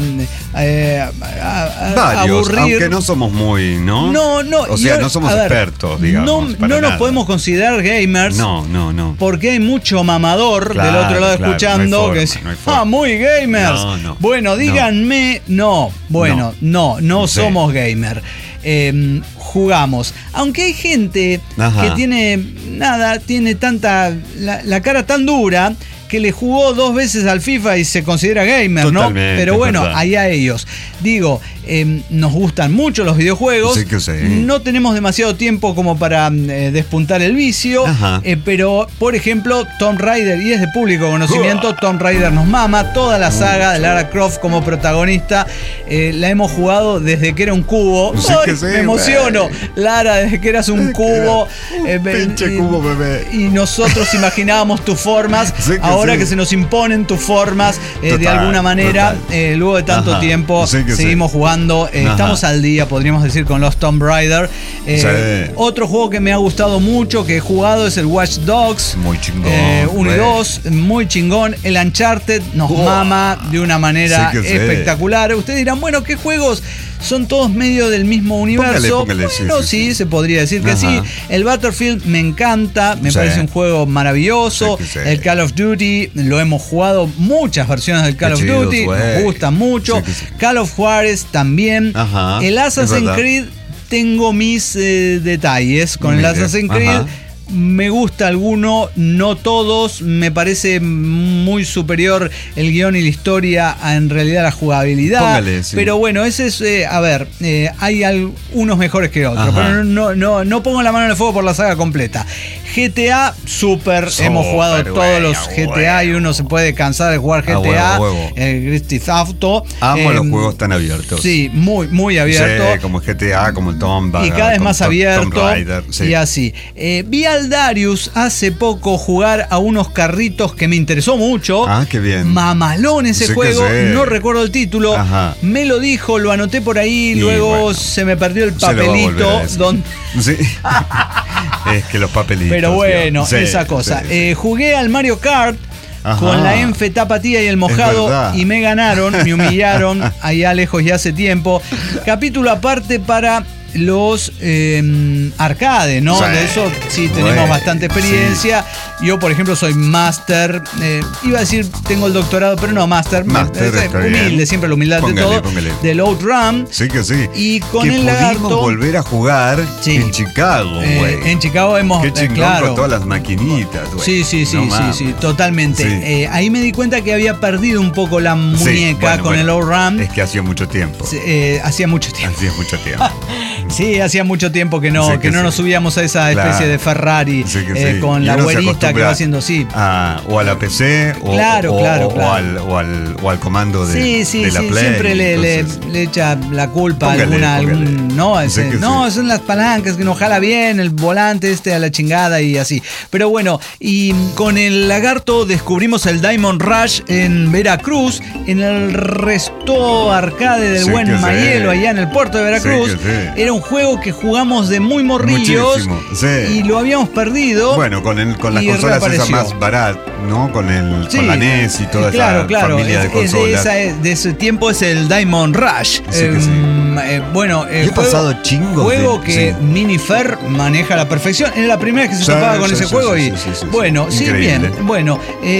eh, a- a- Varios, aburrir. aunque no somos muy, ¿no? No, no. O sea, yo- no somos a ver, expertos, digamos. No, para no nos nada. podemos considerar gamers. No, no, no. Porque hay mucho mamador Claro, del otro lado claro, escuchando no hay forma, que dice, no hay forma. ah, muy gamers. No, no, bueno, no. díganme, no, bueno, no, no, Sí. somos gamer. Eh, jugamos. Aunque hay gente Ajá. que tiene, nada, tiene tanta, la, la cara tan dura que le jugó dos veces al FIFA y se considera gamer, ¿no? Totalmente, Pero es bueno, verdad. allá ellos. Digo, eh, nos gustan mucho los videojuegos. Sí que sí. No tenemos demasiado tiempo como para eh, despuntar el vicio. Ajá. Eh, pero, por ejemplo, Tomb Raider, y es de público conocimiento, Tomb Raider nos mama. Toda la saga de Lara Croft como protagonista eh, la hemos jugado desde que era un cubo. Sí ¡Ay, que sí, me emociono! güey. Lara, desde que eras un cubo. Un eh, pinche y- cubo, bebé. Y nosotros imaginábamos tus formas. Sí que ahora sí. que se nos imponen tus formas, eh, de Total, alguna manera, total. eh, luego de tanto Ajá. tiempo, Sí que sí. seguimos jugando. eh, Ajá. estamos al día, podríamos decir, con los Tomb Raider. Eh, Sí. Otro juego que me ha gustado mucho, que he jugado, es el Watch Dogs. Muy chingón, uno y güey. dos, muy chingón. El Uncharted nos Oh. mama de una manera Sí que sí. espectacular. Ustedes dirán, bueno, ¿qué juegos son todos medio del mismo universo? póngale, sí, bueno, sí, sí, sí. se podría decir que Ajá. sí. El Battlefield me encanta, me Sí. parece un juego maravilloso. Sí que sí. El Call of Duty, lo hemos jugado muchas versiones del Call Qué of chidos, Duty, güey. nos gusta mucho. Sí que sí. Call of Juarez también. Ajá, El es Assassin's verdad. Creed, tengo mis eh, detalles con el Mire, Assassin's Creed. ajá. Me gusta alguno, no todos. Me parece muy superior el guión y la historia a en realidad la jugabilidad. Póngale, sí. Pero bueno, ese es, eh, a ver, eh, hay al- unos mejores que otros. Ajá. Pero no, no, no pongo la mano en el fuego por la saga completa. G T A, súper. Súper, Hemos jugado güey, todos los a G T A y huevo. uno se puede cansar de jugar A G T A. huevo, a huevo. El Grand Theft Auto. Amo Eh, los juegos tan abiertos. Sí, muy, muy abierto. Sí, como el G T A, como el Tomb Y cada vez como más Tom- abierto. Tomb Raider, sí. Y así. Eh, vi al Darius hace poco jugar a unos carritos que me interesó mucho. Ah, qué bien. Mamalón ese Sí que juego. sí. No recuerdo el título. Ajá. Me lo dijo, lo anoté por ahí. Y luego bueno, se me perdió el Se lo va a volver papelito. a decir. Donde... Sí. Es que los papelitos. Pero bueno, digamos. Sí, esa cosa. sí, sí. Eh, jugué al Mario Kart. Ajá. Con la Enfe Tapatía y el mojado verdad. y me ganaron, me humillaron allá lejos y hace tiempo. Capítulo aparte para los eh, arcades, ¿no? Sí. De eso sí tenemos Bueno, bastante experiencia. Yo, por ejemplo, soy máster. Eh, iba a decir tengo el doctorado, pero no, máster. Máster, Eh, está humilde, bien. siempre la humildad Póngale, de todo. póngale. Del Outrun. Sí que sí. Y con que el pudimos lagarto- volver a jugar Sí. en Chicago, Eh, güey. en Chicago hemos. Qué eh, chingón claro. con todas las maquinitas, güey. Sí, sí, sí, No sí, mames. sí, totalmente. Sí. Eh, ahí me di cuenta que había perdido un poco la Sí, muñeca bueno, con bueno. el Outrun. Es que hacía mucho tiempo. Eh, hacía mucho tiempo. Hacía mucho tiempo. Sí, hacía mucho tiempo que no, Sí, que que no sí. nos subíamos a esa especie Claro. de Ferrari Sí, que eh, sí. con Y la uno se güerita que acostumbra va haciendo así. a- o a la P C o, Claro, o- claro, o- o claro. al, o, al, o al comando de, Sí, sí, de la sí, Play. siempre le, le- entonces- le echa la culpa a Póngale, alguna, póngale. algún, no, Sí ese- que no, sí. son las palancas que no jala bien, el volante este a la chingada y así. Pero bueno, y con el lagarto descubrimos el Diamond Rush en Veracruz, en el Resto Arcade del Sí Buen que sí. Mayelo, allá en el puerto de Veracruz. Sí que sí. Era un juego que jugamos de muy morrillos Muchísimo, sí. y lo habíamos perdido. Bueno, con, el, con las y consolas esas reapareció. más baratas, ¿no? Con, el, Sí, con la N E S y toda claro, esa claro, familia de es- es de, consolas. esa- de ese tiempo es el Diamond Rush. Sí que Em, sí. eh, bueno, el Yo he pasado chingos juego de- que sí. Minifer maneja a la perfección. Era la primera vez que se Sí, topaba con sí, ese sí, juego sí, y sí, sí, sí, bueno, sí. sí, Increíble. bien. Bueno,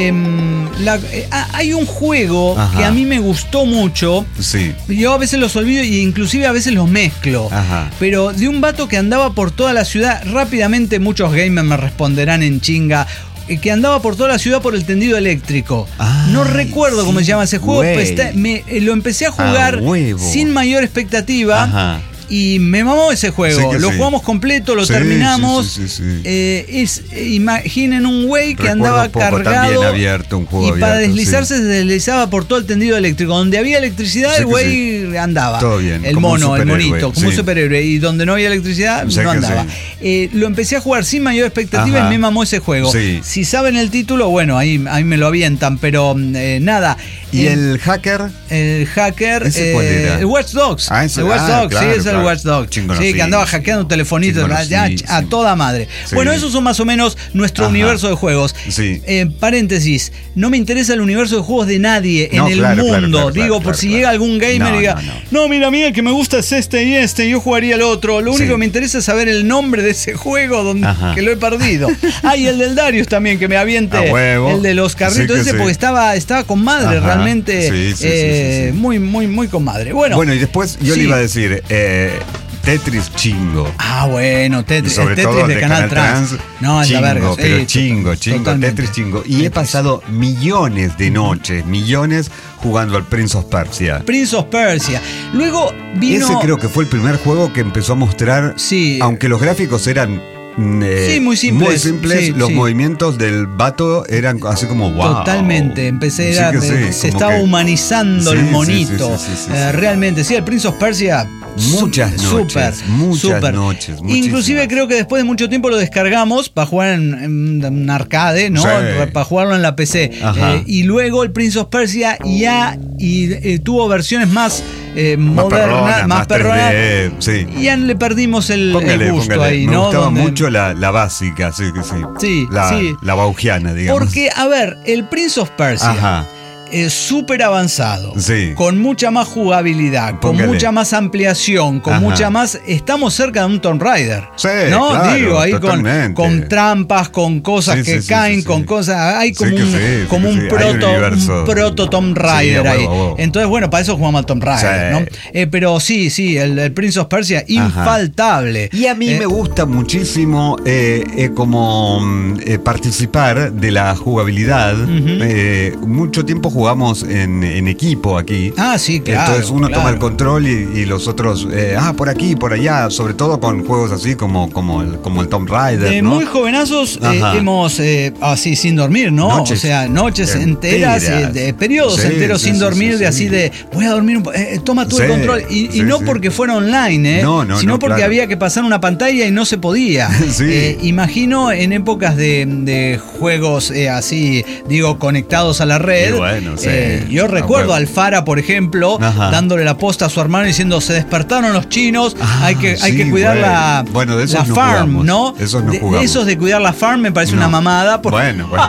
em, la- eh, ah, hay un juego Ajá. que a mí me gustó mucho. Sí. Yo a veces los olvido y inclusive a veces los mezclo. Ajá. Pero de un vato que andaba por toda la ciudad, rápidamente muchos gamers me responderán en chinga, eh, que andaba por toda la ciudad por el tendido eléctrico. Ay, no recuerdo cómo sí, se llama ese juego, güey. pero está- me, eh, lo empecé a jugar A huevo. sin mayor expectativa. Ajá. Y me mamó ese juego. Sí que lo sí. jugamos completo, lo Sí, terminamos. sí, sí, sí, sí. Eh, es, eh, imaginen un güey que Recuerdo andaba poco cargado. también abierto, un juego y para abierto, deslizarse se deslizaba por todo el tendido eléctrico. Donde había electricidad, Sí el que güey andaba. Todo bien, El como un mono, el superhéroe, monito, como un sí. superhéroe. Y donde no había electricidad, Sí no que andaba. sí. Eh, lo empecé a jugar sin mayor expectativa Ajá. y me mamó ese juego. Sí. Si saben el título, bueno, ahí, ahí me lo avientan, pero eh, nada. ¿Y Eh, el hacker? el hacker, ¿Ese cuál eh, era? el Watch Dogs. Ah, ese- el Watch ah, Dogs, claro, sí, es el claro. Watch Dogs. Sí, Chingonosísimo. que andaba hackeando telefonitos ya, Chingonosísimo. a toda madre. Sí. Bueno, esos son más o menos nuestro Ajá. universo de juegos. Sí. Eh, paréntesis, no me interesa el universo de juegos de nadie No, en el claro, mundo. claro, claro, Digo, claro, por claro, si claro. llega algún gamer No, y diga, no, no, no. mira, mira, el que me gusta es este y este, yo jugaría el otro. Lo único Sí. que me interesa es saber el nombre de ese juego donde, Ajá. que lo he perdido. Ah, y el del Darius también, que me aviente. A huevo. El de los carritos Sí que ese, sí. porque estaba, estaba con madre, Ajá. realmente. Sí, sí, sí, eh, sí, sí. Muy, muy, muy con madre. Bueno, Bueno, y después yo sí. le iba a decir, eh, Tetris chingo. Ah, bueno, Tetris, Sobre el Tetris todo de, Canal, Trans. No, es chingo, la verga. pero sí, chingo, chingo, totalmente. Tetris chingo. Y he Tetris. pasado millones de noches, millones jugando al Prince of Persia. Prince of Persia. Luego vino. Ese creo que fue el primer juego que empezó a mostrar, Sí. aunque los gráficos eran mm, eh, Sí, muy simples, muy simples, sí, los sí. movimientos del vato eran así como wow. Totalmente, empecé Sí a, que sí, se como estaba que- humanizando Sí, el sí, monito. sí, sí, sí, sí, Eh, sí. realmente, sí, el Prince of Persia. Muchas su- noches, súper, muchas súper. noches, muchísimas. Inclusive creo que después de mucho tiempo lo descargamos para jugar en, en un arcade, ¿no? Sí. Para jugarlo en la P C. Ajá. Eh, y luego el Prince of Persia ya y, eh, tuvo versiones más eh, Más modernas, perrona, más más perronas. tres D, sí. Y ya le perdimos el, el Póngale, gusto póngale. ahí, Me ¿no? gustaba Donde- mucho la, la básica, sí, que sí. Sí, la, sí. la baugiana, digamos. Porque, a ver, el Prince of Persia Ajá. es súper avanzado, Sí. con mucha más jugabilidad, con Póngale. mucha más ampliación, con Ajá. mucha más... Estamos cerca de un Tomb Raider. Sí, ¿no? claro, Digo, ahí con, totalmente. con trampas, con cosas Sí, que sí, sí, caen, sí, sí. con cosas... Hay como Sí que un, sí, sí como que un sí. Hay un proto, universo. un proto Tomb Sí, Raider a ahí. huevo, a huevo. Entonces, bueno, para eso jugamos al Tomb Raider, Sí. ¿no? Eh, pero sí, sí, el, el Prince of Persia, infaltable. Y a mí Eh, me gusta muchísimo eh, eh, como mm, eh, participar de la jugabilidad. Eh, mucho tiempo jugamos en, en equipo aquí. Ah, sí, claro. Entonces uno claro. toma el control y, y los otros, eh, ah, por aquí, por allá, sobre todo con juegos así como, como, el, como el Tomb Raider, De ¿no? muy jovenazos eh, Ajá. hemos, eh, así sin dormir, ¿no? Noches o sea, noches enteras, enteras. eh, de periodos Sí, enteros sí, sin sí, dormir, sí, de así sí. de, voy a dormir un po- eh, toma tú el Sí, control. Y, y sí, no sí. porque fuera online, ¿eh? No, no, sino no, porque claro. había que pasar una pantalla y no se podía. Sí. Eh, imagino en épocas de, de juegos eh, así, digo, conectados a la red. Y bueno, sí. eh, yo Ah, recuerdo huevo. al Fara, por ejemplo, Ajá. dándole la posta a su hermano diciendo, se despertaron los chinos, Ah, hay que, hay sí, que cuidar bueno. la, Bueno, de esos la no farm, jugamos. ¿no? Esos no De- de jugamos. esos de cuidar la farm me parece No. una mamada. Porque, Bueno, bueno.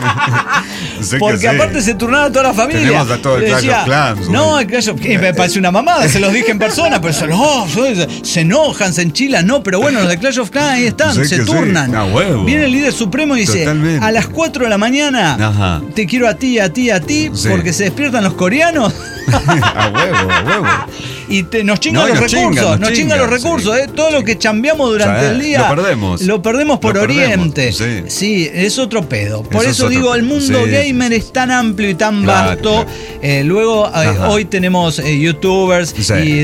Sé que porque sí. aparte se turnaba toda la familia. Tenemos a todo el Le Clash decía, of Clans, No, güey. el Clash of Clans me parece una mamada, se los dije en persona, pero se, no, se, se enojan, se enchilan, no, pero bueno, los de Clash of Clans ahí están, Sé se que sí. turnan. A huevo. Viene el líder supremo y dice, Totalmente. a las cuatro de la mañana Ajá. te quiero a ti, a ti, a ti, Sí. porque se despiertan los coreanos. A huevo, a huevo. y te, nos chingan No, y los nos recursos, chingan, nos nos chingan los chingan, recursos, sí. ¿eh? Todo lo que chambeamos durante Sí, el día. lo perdemos. Lo perdemos por Lo perdemos, Oriente. sí. Sí, es otro pedo. Por Eso eso, es otro digo, el pedo, mundo sí, gamer sí, es tan amplio y tan Claro, vasto. claro. Eh, luego, eh, Ajá. hoy tenemos eh, youtubers Sí. y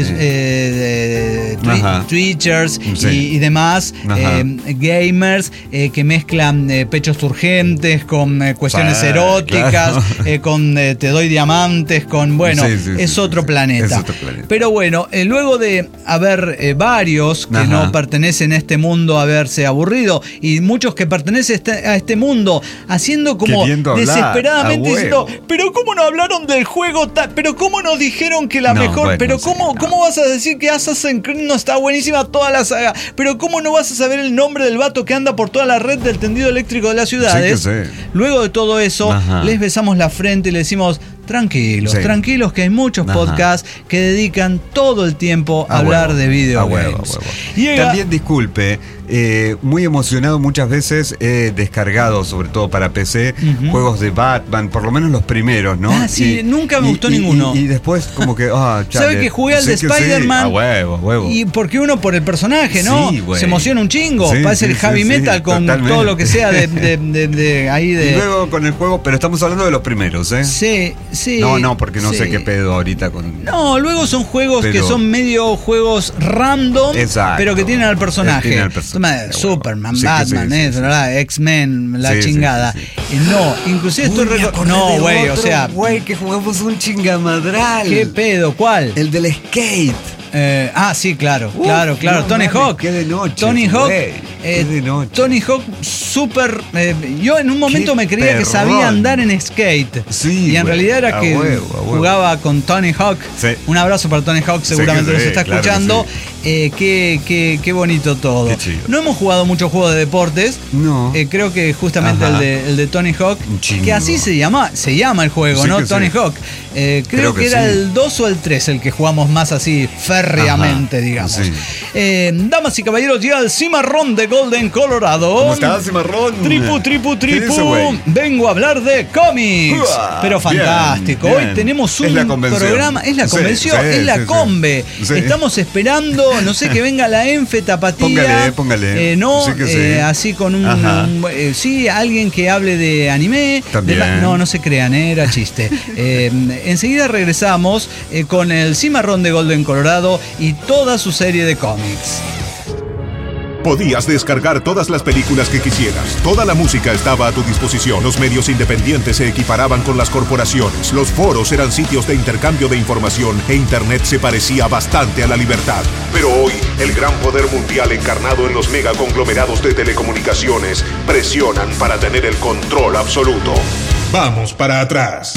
eh, twi- Ajá. twitchers Sí. y, y demás, Ajá. eh, gamers eh, que mezclan eh, pechos turgentes con eh, cuestiones Sí, eróticas, claro. eh, con eh, te doy diamantes, con, bueno, Sí, sí, es sí, otro sí. planeta. Es otro planeta. Pero bueno, eh, luego de haber eh, varios que Ajá. no pertenecen a este mundo, haberse aburrido, y muchos que pertenecen a este, a este mundo, haciendo como Queriendo hablar, desesperadamente a diciendo, huevo. pero cómo no hablaron del juego, ta- pero cómo nos dijeron que la No, mejor, bueno, pero sí, cómo, no. cómo vas a decir que Assassin's Creed no está buenísima toda la saga, pero cómo no vas a saber el nombre del vato que anda por toda la red del tendido eléctrico de las ciudades. Sí que sí. Luego de todo eso, Ajá. les besamos la frente y les decimos, tranquilos, Sí. tranquilos, que hay muchos Ajá. podcasts que dedican todo el tiempo a, A hablar huevo, de a videogames. huevo, a huevo. Llega- También disculpe, eh, muy emocionado muchas veces he descargado, sobre todo para P C, Ujú. juegos de Batman, por lo menos los primeros, ¿no? Ah, sí, nunca me gustó y- ninguno. Y, y después como que, ah, chale. ¿Sabe que jugué al de Sí que sí, Spider-Man? a huevo, a huevo. Y porque uno por el personaje, ¿no? Sí, güey. Se emociona un chingo. Sí, Parece sí, el heavy sí, metal sí, con totalmente. todo lo que sea de, de- de- de ahí Y de. luego con el juego, pero estamos hablando de los primeros, ¿eh? Sí, sí. No, no, porque no sí. sé qué pedo ahorita con... No, luego son juegos que Pero- son medio juegos random, Exacto. pero que tienen al personaje. Tienen al personaje, Toma, Superman, sí que Batman, sí, sí, eh, sí. ¿verdad? X-Men, la Sí, sí, chingada. sí, Eh, No, inclusive estoy reco- No, güey, o sea, Güey, que jugamos un chingamadral. ¿qué pedo? ¿Cuál? El del skate. Eh, ah, sí, claro, Uf, claro, claro. no Tony mames, Hawk. qué de noche, Tony Hawk. güey, eh, qué de noche. Tony Hawk, súper. eh, yo en un momento Qué me creía que perrón. sabía andar en skate. Sí, Y en güey, realidad era a que huevo, a huevo. jugaba con Tony Hawk. Sí. Un abrazo para Tony Hawk, seguramente que nos sí, está claro que escuchando. sí. Eh, qué, qué, qué bonito todo. Qué chido. No hemos jugado muchos juegos de deportes. No. Eh, creo que justamente Ajá. el de, el de Tony Hawk, Un chingo. que así se llama, se llama el juego, Sí ¿no? que Tony sí. Hawk. Eh, creo, Creo que, que era sí. el dos o el tres el que jugamos más así férreamente, Ajá. digamos. Sí. Eh, damas y caballeros, llega el cimarrón de Golden Colorado. ¿Cómo estás, cimarrón? Tripu, tripu, ¿Qué tripu. dice, güey? Vengo a hablar de cómics. Uah, Pero bien, fantástico. bien. Hoy tenemos Es un la convención. programa. Es la Sí, convención, sí, es la sí, sí. combe. Sí. Estamos esperando, no sé, que venga la Enfe Tapatía. Póngale, póngale. Eh, no, Sí que sí. eh, así con un. Ajá. un- eh, sí, alguien que hable de anime. También. de ma- no, no se crean, eh, era chiste. Eh, enseguida regresamos eh, con el cimarrón de Golden Colorado y toda su serie de cómics. Podías descargar todas las películas que quisieras. Toda la música estaba a tu disposición. Los medios independientes se equiparaban con las corporaciones. Los foros eran sitios de intercambio de información e Internet se parecía bastante a la libertad. Pero hoy, el gran poder mundial encarnado en los megaconglomerados de telecomunicaciones presionan para tener el control absoluto. Vamos para atrás.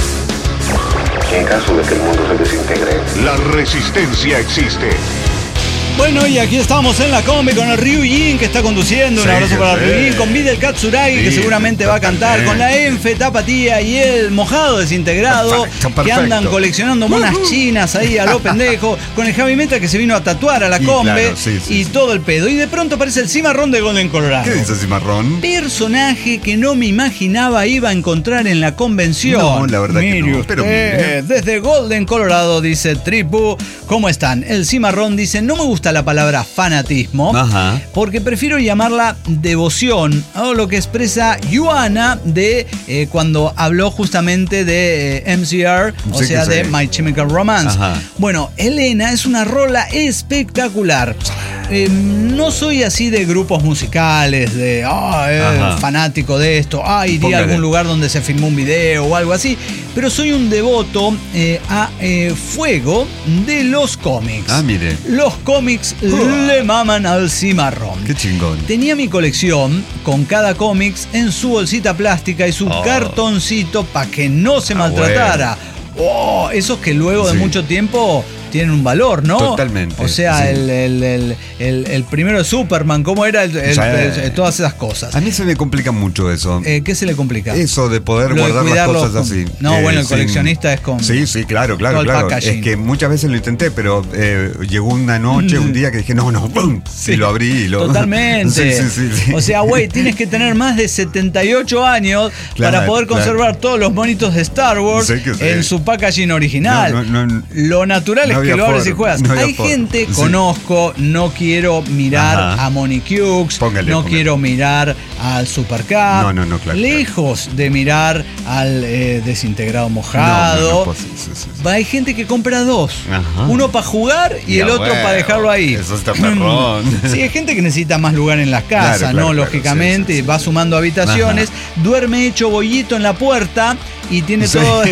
En caso de que el mundo se desintegre, La resistencia existe. Bueno, y aquí estamos en la combi con el Ryujin que está conduciendo. Un Sí, abrazo que para sí. Ryujin, con Videl Katsuragi que Sí, seguramente va a cantar, totalmente. con la Enfe Tapatía y el Mojado Desintegrado Perfecto, que perfecto. andan coleccionando monas chinas ahí a lo pendejo, con el Javi Meta que se vino a tatuar a la Y combe claro, sí, sí, y sí. todo el pedo. Y de pronto aparece el cimarrón de Golden Colorado. ¿Qué dice cimarrón? Personaje que no me imaginaba iba a encontrar en la convención. No, la verdad que Mire no, pero usted, mire. desde Golden Colorado dice Tripu, ¿cómo están? El cimarrón dice, no me gusta la palabra fanatismo, Ajá. porque prefiero llamarla devoción, o lo que expresa Yuana de eh, cuando habló justamente de eh, M C R, o Sí que sea, de sí. My Chemical Romance. Ajá. Bueno, Elena es una rola espectacular. Eh, no soy así de grupos musicales, de ah, eh, Ajá. fanático de esto, ah, iría Póngale. a algún lugar donde se filmó un video o algo así, pero soy un devoto eh, a eh, fuego de los cómics. Ah, mire. Los cómics le maman al cimarrón. Qué chingón. Tenía mi colección con cada cómics en su bolsita plástica y su Oh. cartoncito para que no se Ah, maltratara. Oh, esos que luego de Sí. mucho tiempo tienen un valor, ¿no? Totalmente, O sea, sí. el, el- el- el- el primero de Superman, ¿cómo era? El- el- Sí. el- todas esas cosas. A mí se me complica mucho eso. Eh, ¿Qué se le complica? Eso de poder Lo de guardar las cuidarlos cosas con- así. No, Eh, bueno, el sin- coleccionista es con- Sí, sí, claro, todo claro, el claro. packaging. Es que muchas veces lo intenté, pero eh, llegó una noche, un día que dije, no, no, ¡pum! Sí, y lo abrí y lo. Totalmente. Sí, sí, sí, sí. O sea, güey, tienes que tener más de setenta y ocho años Claro, para poder claro. conservar todos los monitos de Star Wars Sí que sí. en su packaging original. No, no, no. Lo natural es No había que lo abres y forma, juegas. no había Hay forma. gente, Sí. conozco, no quiero mirar Ajá. a Monique Hughes, Póngale, no póngale. quiero mirar al Supercup. No, no, no, claro, Lejos de mirar al eh, desintegrado No, mojado. no, no, pues, sí, sí, sí. Hay gente que compra dos. Ajá. Uno para jugar y, Y el a otro huevo, para dejarlo ahí. eso está perrón. Sí, hay gente que necesita más lugar en las casas, Claro, claro, ¿no? claro, Lógicamente, sí, sí, sí, va sí. sumando habitaciones, duerme hecho bollito en la puerta y tiene Sí. todo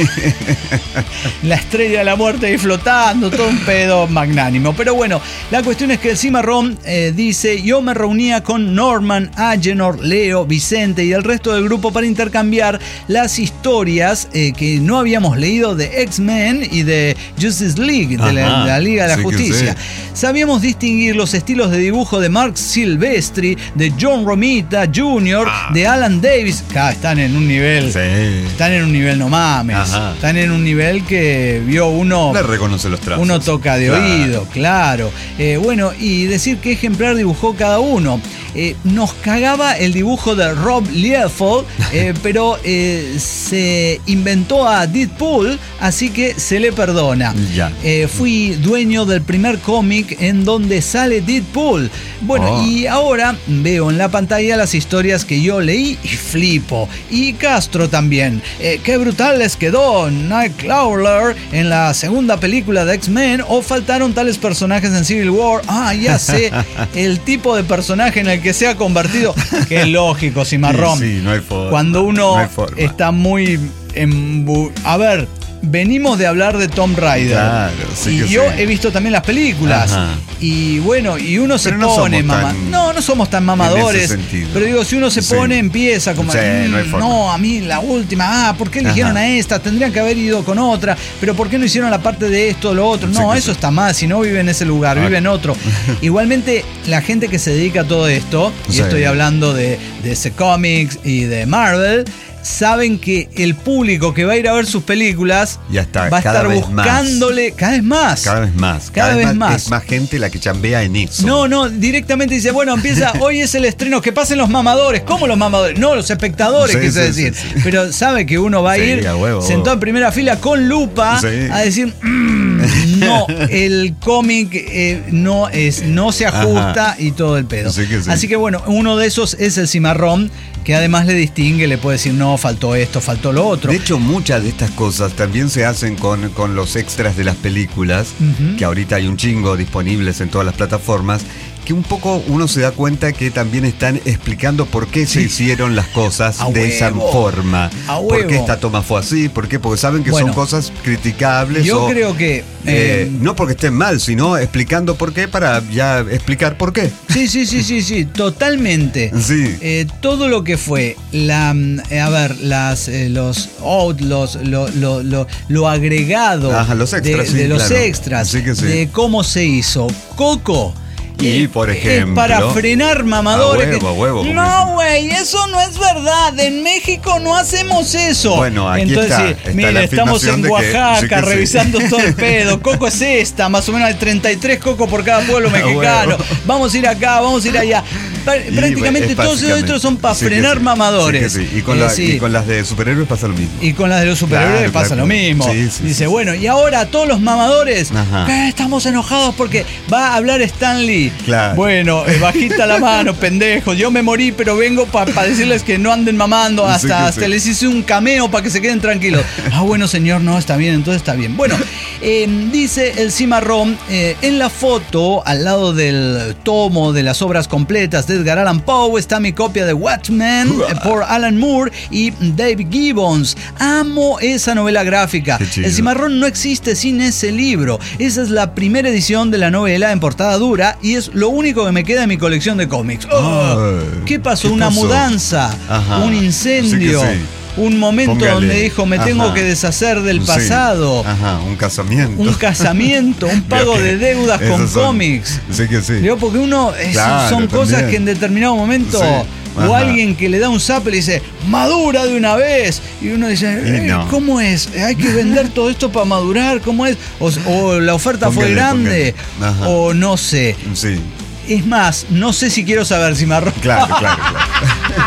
la estrella de la muerte ahí flotando, todo un pedo magnánimo. Pero bueno, la cuestión es que el Cimarrón eh, dice: yo me reunía con Norman, Agenor, Leo, Vicente y el resto del grupo para intercambiar las historias eh, que no habíamos leído de X-Men y de Justice League, de la, Ajá, de la Liga de la sí que Justicia. sí. Sabíamos distinguir los estilos de dibujo de Mark Silvestri, de John Romita junior, Ah. de Alan Davis. Acá están en un nivel. Sí. Están en un nivel, no mames. Ajá. Están en un nivel que vio uno. Le reconoce los trazos. Uno toca de Claro. oído, claro. Eh, bueno, y decir qué ejemplar dibujó cada uno. Eh, nos cagaba el dibujo de Rob Liefeld, eh, pero eh, se inventó a Deadpool, así que se le perdona. Ya. Eh, fui dueño del primer cómic en donde sale Deadpool. Bueno, Oh. y ahora veo en la pantalla las historias que yo leí y flipo. Y Castro también. Eh, qué brutal les quedó Nightcrawler en la segunda película de X-Men, o faltaron tales personajes en Civil War. Ah, ya sé, el tipo de personaje en el que se ha convertido. Qué lógico, Cimarrón. Sí, sí, no hay forma. Cuando uno No hay forma. está muy embu- a ver, venimos de hablar de Tomb Raider. Claro, sí y que yo sí. he visto también las películas. Ajá. Y bueno, y uno se Pero no pone, somos mamá. tan- No, no somos tan mamadores. en ese sentido. Pero digo, si uno se Sí. pone, empieza como. Sí, "Mm, no hay forma". no, a mí la última. Ah, ¿por qué eligieron Ajá. a esta? Tendrían que haber ido con otra. Pero ¿por qué no hicieron la parte de esto o lo otro? Sí No, que eso sí. está mal. Si no vive en ese lugar, Ah. vive en otro. Igualmente, la gente que se dedica a todo esto, y Sí. estoy hablando de D C Comics y de Marvel, saben que el público que va a ir a ver sus películas Ya está, va a cada estar vez más. buscándole cada vez más. Cada vez más. Cada vez más. Es más gente la que chambea en eso. No, no, directamente dice, bueno, empieza, hoy es el estreno, que pasen los mamadores. ¿Cómo los mamadores? No, los espectadores, Sí, quise sí, decir. sí, sí. Pero sabe que uno va a Sí, ir a huevo, sentado huevo. en primera fila con lupa Sí. a decir, "Mm, no, el cómic eh, no, es, no se ajusta", Ajá. y todo el pedo. Sí que sí. Así que bueno, uno de esos es el Cimarrón, que además le distingue, le puede decir, no, faltó esto, faltó lo otro. De hecho, muchas de estas cosas también se hacen con, con los extras de las películas, Ujú. que ahorita hay un chingo disponibles en todas las plataformas, que un poco uno se da cuenta que también están explicando por qué se hicieron las cosas A de huevo. esa forma. A ¿Por qué huevo. esta toma fue así? ¿Por qué? Porque saben que Bueno, son cosas criticables. Yo o, creo que... eh, eh, no porque estén mal, sino explicando por qué para ya explicar por qué. Sí, sí, sí, sí, sí, totalmente. Sí. Eh, todo lo que fue la, mm, eh, a ver, las, eh, los out, los, lo, lo, lo, lo agregado Ajá, los extras, de, sí, de los claro. extras, Sí que sí. de cómo se hizo Coco. Y, eh, por es ejemplo, para frenar mamadores. a huevo, que- a huevo, como no, dicen. güey, eso no es verdad. En México no hacemos eso. Bueno, aquí Entonces, está, sí, está mire, la estamos en afirmación de que- Oaxaca sí que sí. revisando todo el pedo. Coco es esta, más o menos hay treinta y tres cocos por cada pueblo A mexicano. huevo. Vamos a ir acá, vamos a ir allá. Pr- Y, Prácticamente es todos esos básicamente. otros son para Sí que frenar sí, mamadores. sí que sí. Y, con Eh, la- sí. y con las de superhéroes pasa lo mismo. Y con las de los superhéroes Claro, pasa claro. lo mismo. Sí, sí, Dice, sí, bueno, y ahora todos los mamadores, Ajá. ¿qué? Estamos enojados porque va a hablar Stan Lee. Claro. Bueno, eh, bajita la mano, pendejos. Yo me morí, pero vengo para decirles que no anden mamando. Sí, Hasta, que hasta sí. les hice un cameo para que se queden tranquilos. Ah, bueno, señor, no, está bien, entonces está bien. Bueno, eh, dice el Cimarrón, eh, en la foto, al lado del tomo de las obras completas de Edgar Allan Poe, está mi copia de Watchmen eh, por Alan Moore y Dave Gibbons. Amo esa novela gráfica. Qué chido. El Cimarrón no existe sin ese libro. Esa es la primera edición de la novela en portada dura y es lo único que me queda en mi colección de cómics. ¡Oh! Ay, ¿Qué pasó? ¿qué Una pasó? mudanza, Ajá. un incendio, Sí que sí. un momento Póngale. donde dijo me tengo Ajá. que deshacer del Sí. pasado. Ajá, un casamiento. Un casamiento, un pago Veo que de deudas con esos son- cómics. Sí que sí. Digo, porque uno, es- Claro, son cosas también. que en determinado momento, Sí, o ajá. alguien que le da un zape y le dice, madura de una vez. Y uno dice, Y "Eh, no. ¿cómo es? ¿Hay que vender todo esto para madurar? ¿Cómo es? O, o la oferta fue Póngale, grande, póngale. Ajá. o no sé. Sí, Es más, no sé si quiero saber si me arroja. claro, claro, claro.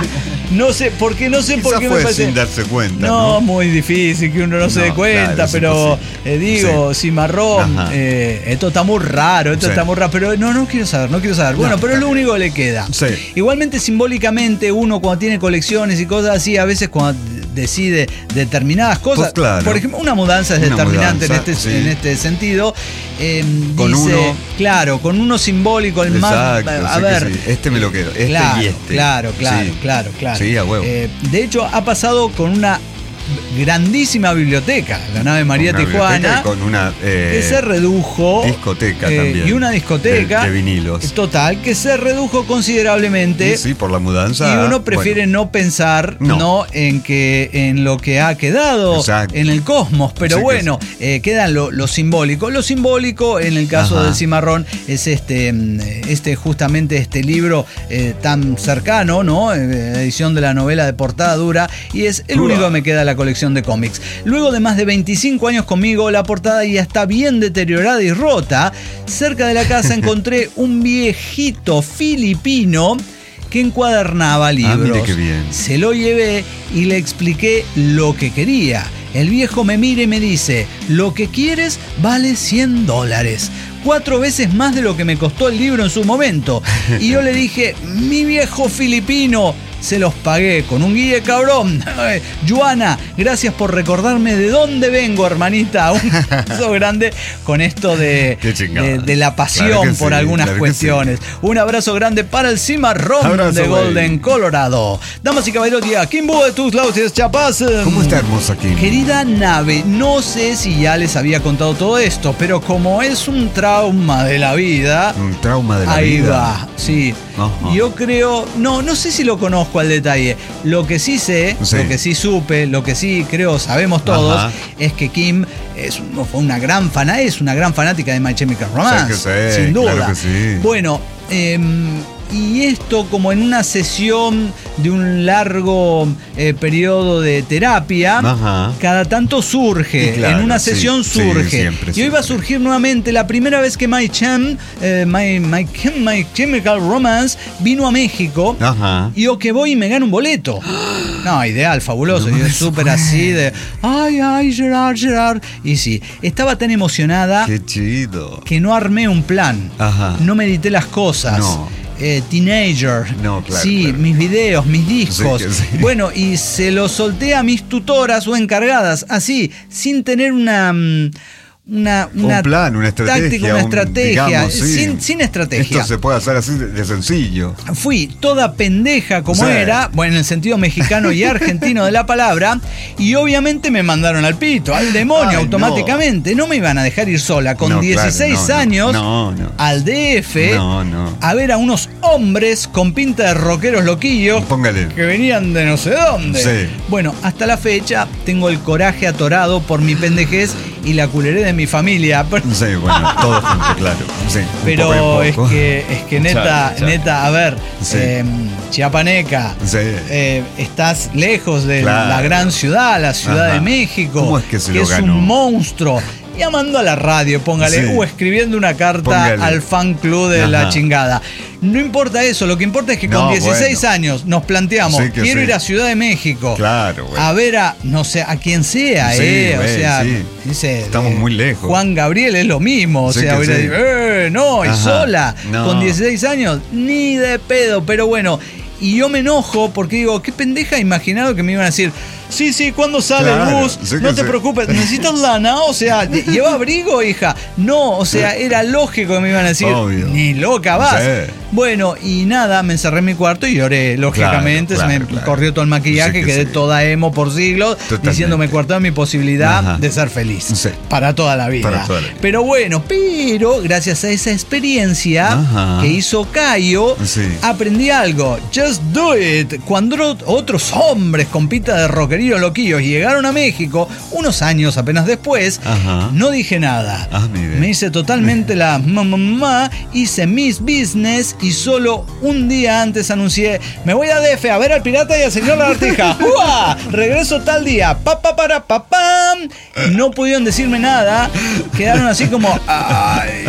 No sé, porque no sé por Quizá qué fue me parece. sin darse cuenta. No, No, muy difícil que uno no, se No, dé cuenta, claro, es pero imposible. eh, digo, Sí. Cimarrón, Ajá. eh, esto está muy raro, esto Sí. está muy raro, pero no, no quiero saber, no quiero saber. Bueno, No, pero es está lo bien. único que le queda. Sí. Igualmente, simbólicamente, uno cuando tiene colecciones y cosas así, a veces cuando decide determinadas cosas, Pues claro. por ejemplo, una mudanza es Una determinante mudanza, en, este, sí. en este sentido. eh, Con dice, uno. claro, con uno simbólico, el más. Exacto, A sí que ver. sí. Este me lo quedo, este claro, y este. Claro, claro, Sí. claro, claro. Sí, a huevo. Eh, de hecho, ha pasado con una grandísima biblioteca, la nave María Con una biblioteca Tijuana, y con una eh, que se redujo. discoteca eh, también. Y una discoteca. De, de vinilos. Total, que se redujo considerablemente. Sí, sí, por la mudanza. Y uno prefiere bueno. no pensar No. no. en que en lo que ha quedado Exacto. en el cosmos, pero Sí que bueno, eh, quedan lo, lo simbólico. Lo simbólico en el caso Ajá. del Cimarrón es este, mm, este justamente este libro eh, tan cercano, ¿no? Eh, edición de la novela de portada dura, y es el Dura. único que me queda de la colección de cómics. Luego de más de veinticinco años conmigo, la portada ya está bien deteriorada y rota. Cerca de la casa encontré un viejito filipino que encuadernaba libros. Ah, mire qué bien. Se lo llevé y le expliqué lo que quería. El viejo me mira y me dice, lo que quieres vale cien dólares. Cuatro veces más de lo que me costó el libro en su momento. Y yo le dije, mi viejo filipino, se los pagué con un guille cabrón. Joana, gracias por recordarme de dónde vengo, hermanita. Un abrazo grande con esto de, Qué chingada. de, de la pasión Claro que por sí, algunas claro que cuestiones. Un abrazo grande para el Cimarrón Abrazo, de güey. Golden, Colorado. Damas y caballeros, día Kimbo de tus lauses chapas. ¿Cómo está hermosa aquí? Querida nave, no sé si ya les había contado todo esto, pero como es un trauma de la vida, Un trauma de la ahí vida. va, sí. Ajá. Yo creo, no, no sé si lo conozco al detalle. Lo que sí sé, Sí. lo que sí supe, lo que sí creo sabemos todos, Ajá. es que Kim es, un- fue una gran fana, es una gran fanática de My Chemical Romance, Sí que sí, sin duda. claro que sí. Bueno, em, y esto como en una sesión de un largo eh, periodo de terapia, Ajá. cada tanto surge, Y claro, en una sí, sesión sí, surge. siempre, y hoy va a siempre. surgir nuevamente la primera vez que My Chem, eh, My, My, Chem- My Chemical Romance vino a México. Ajá. Y yo que voy y me gano un boleto. No, ideal, fabuloso. No Yo me súper fue. así de, ay, ay, Gerard, Gerard. Y sí, estaba tan emocionada Qué chido. que no armé un plan. Ajá. No medité las cosas. No. Eh, teenager. No, claro, Sí, claro. mis videos, mis discos. Sí que sí. Bueno, y se los solté a mis tutoras o encargadas, así, sin tener una. mm, Una, una un plan, una estrategia. táctica, una un, estrategia, digamos, sí. sin, sin estrategia. Esto se puede hacer así de, de sencillo. Fui toda pendeja como Sí. era, bueno, en el sentido mexicano y argentino de la palabra, y obviamente me mandaron al pito, al demonio Ay, automáticamente. No. me iban a dejar ir sola con No, claro, dieciséis no, no. años No, no. al D F No, no. a ver a unos hombres con pinta de rockeros loquillos Póngale. que venían de no sé dónde. Sí. Bueno, hasta la fecha tengo el coraje atorado por mi pendejez y la culeré de mi familia. Pero, Sí, bueno, todo junto, claro. Sí, un pero poco y es poco. que es que neta, Chao, chao. neta, a ver, Sí. eh, Chiapaneca, Sí. eh, estás lejos de Claro. la gran ciudad, la Ciudad Ajá. de México, ¿Cómo es que se lo es ganó? un monstruo. Llamando a la radio, póngale, Sí. o escribiendo una carta Póngale. al fan club de la Ajá. chingada. No importa eso, lo que importa es que con No, dieciséis bueno. años nos planteamos, Sí que quiero sí. ir a Ciudad de México. Claro, güey. A ver a, no sé, a quien sea, Sí, eh. güey, o sea, sí. dice, Estamos eh, muy lejos. Juan Gabriel es lo mismo. O Sí sea, que hubiera sí. dicho, eh, no, y Ajá. sola, No. con dieciséis años, ni de pedo, pero bueno. Y yo me enojo porque digo, qué pendeja imaginado que me iban a decir, sí, sí, ¿cuándo sale Claro, el bus? sí que No te sí. preocupes, ¿necesitas lana? O sea, ¿lleva abrigo, hija? No, o sea, era lógico que me iban a decir, Obvio. ni loca vas. Sí. Bueno, y nada, me encerré en mi cuarto y lloré, lógicamente. Claro, se me claro, claro. corrió todo el maquillaje, Sí que quedé sí. toda emo por siglos, Totalmente. diciéndome cuarto de mi posibilidad Ajá. de ser feliz. Sí. Para toda la vida. Para toda la vida. Pero bueno, pero gracias a esa experiencia Ajá. que hizo Cayo, Sí. aprendí algo. Just do it. Cuando otros hombres con pinta de rockeríos loquillos llegaron a México, unos años apenas después, Ajá. no dije nada. Ah, mire. Me hice totalmente la mamá, hice mis business y solo un día antes anuncié, me voy a D F a ver al pirata y al señor Lagartija. ¡Ua! Regreso tal día. Pa, pa, para, pa, pam. No pudieron decirme nada. Quedaron así como, ay,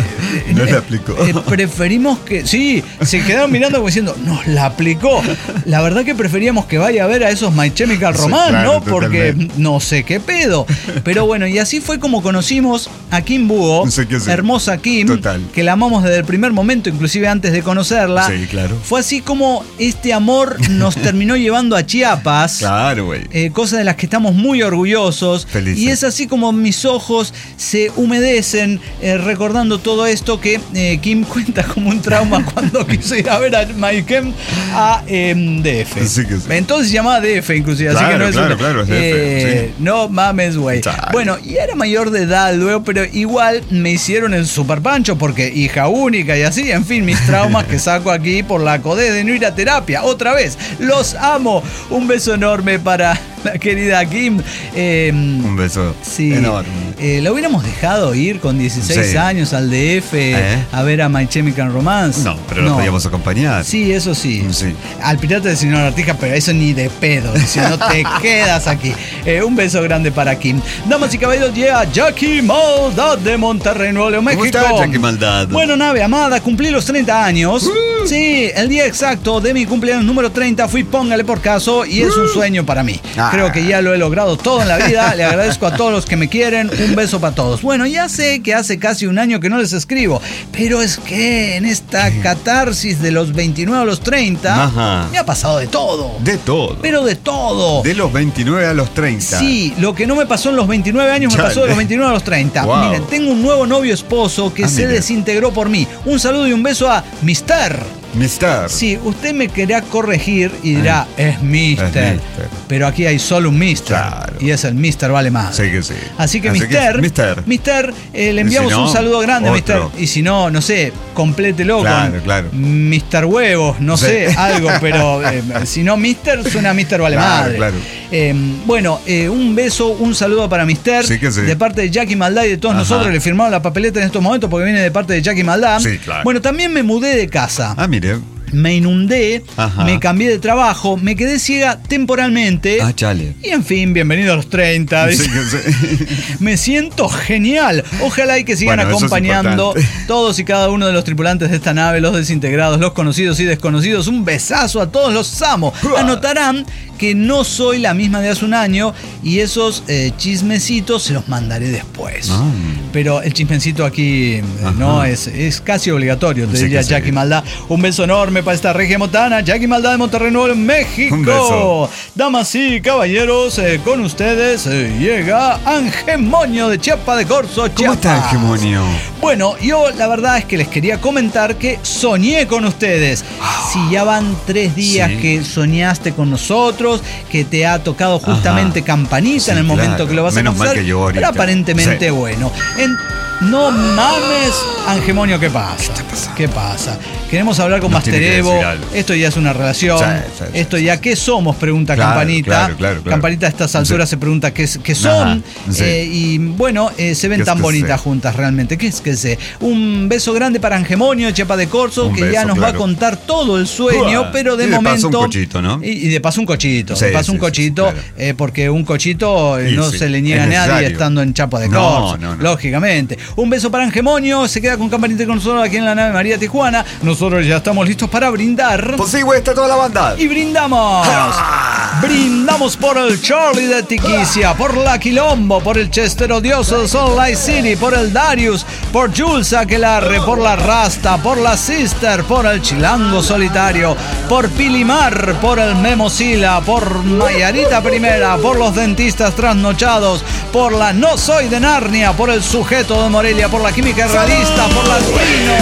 No la aplicó. Eh, preferimos que. Sí, se quedaron mirando como diciendo, nos la aplicó. La verdad que preferíamos que vaya a ver a esos My Chemical Romance, sí, claro, ¿no? Porque totalmente. No sé qué pedo. Pero bueno, y así fue como conocimos a Kim Búho, no sé qué hacer. Hermosa Kim, total. Que la amamos desde el primer momento, inclusive antes de conocerla. Sí, claro. Fue así como este amor nos terminó llevando a Chiapas. Claro, güey. Eh, cosa de las que estamos muy orgullosos. Felices. Y es así como mis ojos se humedecen eh, recordando todo esto que eh, Kim cuenta como un trauma cuando quiso ir a ver a Maiken a eh, D F. Sí que sí. Entonces se llamaba D F inclusive, claro, así que no es claro, un, claro, es D F. eh, Sí. No mames, güey. Bueno, y era mayor de edad luego, pero igual me hicieron el super pancho porque hija única y así, en fin, mis traumas que saco aquí por la codé de no ir a terapia. Otra vez, los amo. Un beso enorme para la querida Kim. Eh, Un beso sí, enorme. Eh, ¿Lo hubiéramos dejado ir con dieciséis Sí. años al D F ¿Eh? a ver a My Chemical Romance? No, pero lo podíamos acompañar. Sí, eso sí. Sí. Al Pirata del Señor Artija, pero eso ni de pedo. Si no te quedas aquí. Eh, un beso grande para Kim. Damas y caballeros, llega Jackie Maldad de Monterrey, Nuevo León, México. ¿Cómo está, Jackie Maldad? Bueno, nave amada, cumplí los treinta años. Uh. Sí, el día exacto de mi cumpleaños número treinta fui, póngale por caso, y es un sueño para mí. Ah. Creo que ya lo he logrado todo en la vida. Le agradezco a todos los que me quieren. Un beso para todos. Bueno, ya sé que hace casi un año que no les escribo, pero es que en esta catarsis de los veintinueve a los treinta, ajá, me ha pasado de todo. De todo. Pero de todo. De los veintinueve a los treinta. Sí, lo que no me pasó en los veintinueve años Chale. me pasó de los veintinueve a los treinta. Wow. Miren, tengo un nuevo novio esposo que ah, se mire. desintegró por mí. Un saludo y un beso a mister mister Sí, usted me querrá corregir y dirá, eh, es mister Es mister Pero aquí hay solo un mister Claro. Y es el mister vale más. Sí que sí. Así que Así mister, que mister, mister eh, le enviamos si no, un saludo grande otro. a mister Y si no, no sé, complételo claro, con claro. mister Huevos, no sí. sé, algo, pero eh, si no mister, suena a mister vale claro, madre. Claro. Eh, bueno, eh, un beso, un saludo para mister Sí que sí. De parte de Jackie Maldad y de todos Ajá. nosotros. Le firmamos la papeleta en estos momentos porque viene de parte de Jackie Maldad. Sí, claro. Bueno, también me mudé de casa. Ah, mire. Me inundé, Ajá. me cambié de trabajo, me quedé ciega temporalmente. Ah, chale. Y en fin, bienvenido a los treinta. Sí, sí. Me siento genial. Ojalá y que sigan bueno, acompañando todos y cada uno de los tripulantes de esta nave, los desintegrados, los conocidos y desconocidos. Un besazo a todos, los amo. Anotarán que no soy la misma de hace un año y esos eh, chismecitos se los mandaré después. Ah. Pero el chismecito aquí eh, no es, es casi obligatorio, te sí diría Jackie sí. Maldad. Un beso enorme para esta regia montana, Jackie Maldad de Monterrey, Nuevo León, México. Un beso. Damas y caballeros, eh, con ustedes eh, llega Angemonio de Chiapa de Corzo, Chiapas. ¿Cómo está Angemonio? Bueno, yo la verdad es que les quería comentar que soñé con ustedes. Oh. Si ya van tres días sí. que soñaste con nosotros, que te ha tocado justamente Ajá. campanita sí, en el momento claro. que lo vas Menos a confesar, mal que yo ahorita. Pero aparentemente sí. bueno. En, no mames, Angemonio, ¿qué pasa? ¿Qué está pasando? ¿Qué pasa? Queremos hablar con Master Evo. Esto ya es una relación. Sí, sí, sí, Esto ya, ¿qué somos? Pregunta claro, Campanita. Claro, claro, claro. Campanita a estas alturas sí. se pregunta qué, qué son. Sí. Eh, y bueno, eh, se ven tan bonitas sé? juntas realmente. ¿Qué es que sé? Un beso grande para Angemonio de Chiapa de Corzo, un que beso, ya nos claro. va a contar todo el sueño, Uah. pero de y momento. De paso un cochito, ¿no? Y, y de paso un cochito. Sí, de paso sí, un cochito, sí, claro. eh, porque un cochito eh, sí, no sí. se le niega a nadie estando en Chiapa de Corzo. No, no, no. Lógicamente. Un beso para Angemonio. Se queda con Campanita con nosotros aquí en la nave María Tijuana. Nosotros ya estamos listos para brindar. Pues sí, güey, está toda la banda. Y brindamos. ¡Ah! Brindamos por el Charlie de Tiquicia, por la Quilombo, por el Chester Odioso de Salt Lake City, por el Darius, por Jules Aquelarre, por la Rasta, por la Sister, por el Chilango Solitario, por Pilimar, por el Memosila, por Mayarita Primera, por los dentistas trasnochados, por la No Soy de Narnia, por el Sujeto de Morelia, por la Química Realista, por la Trino.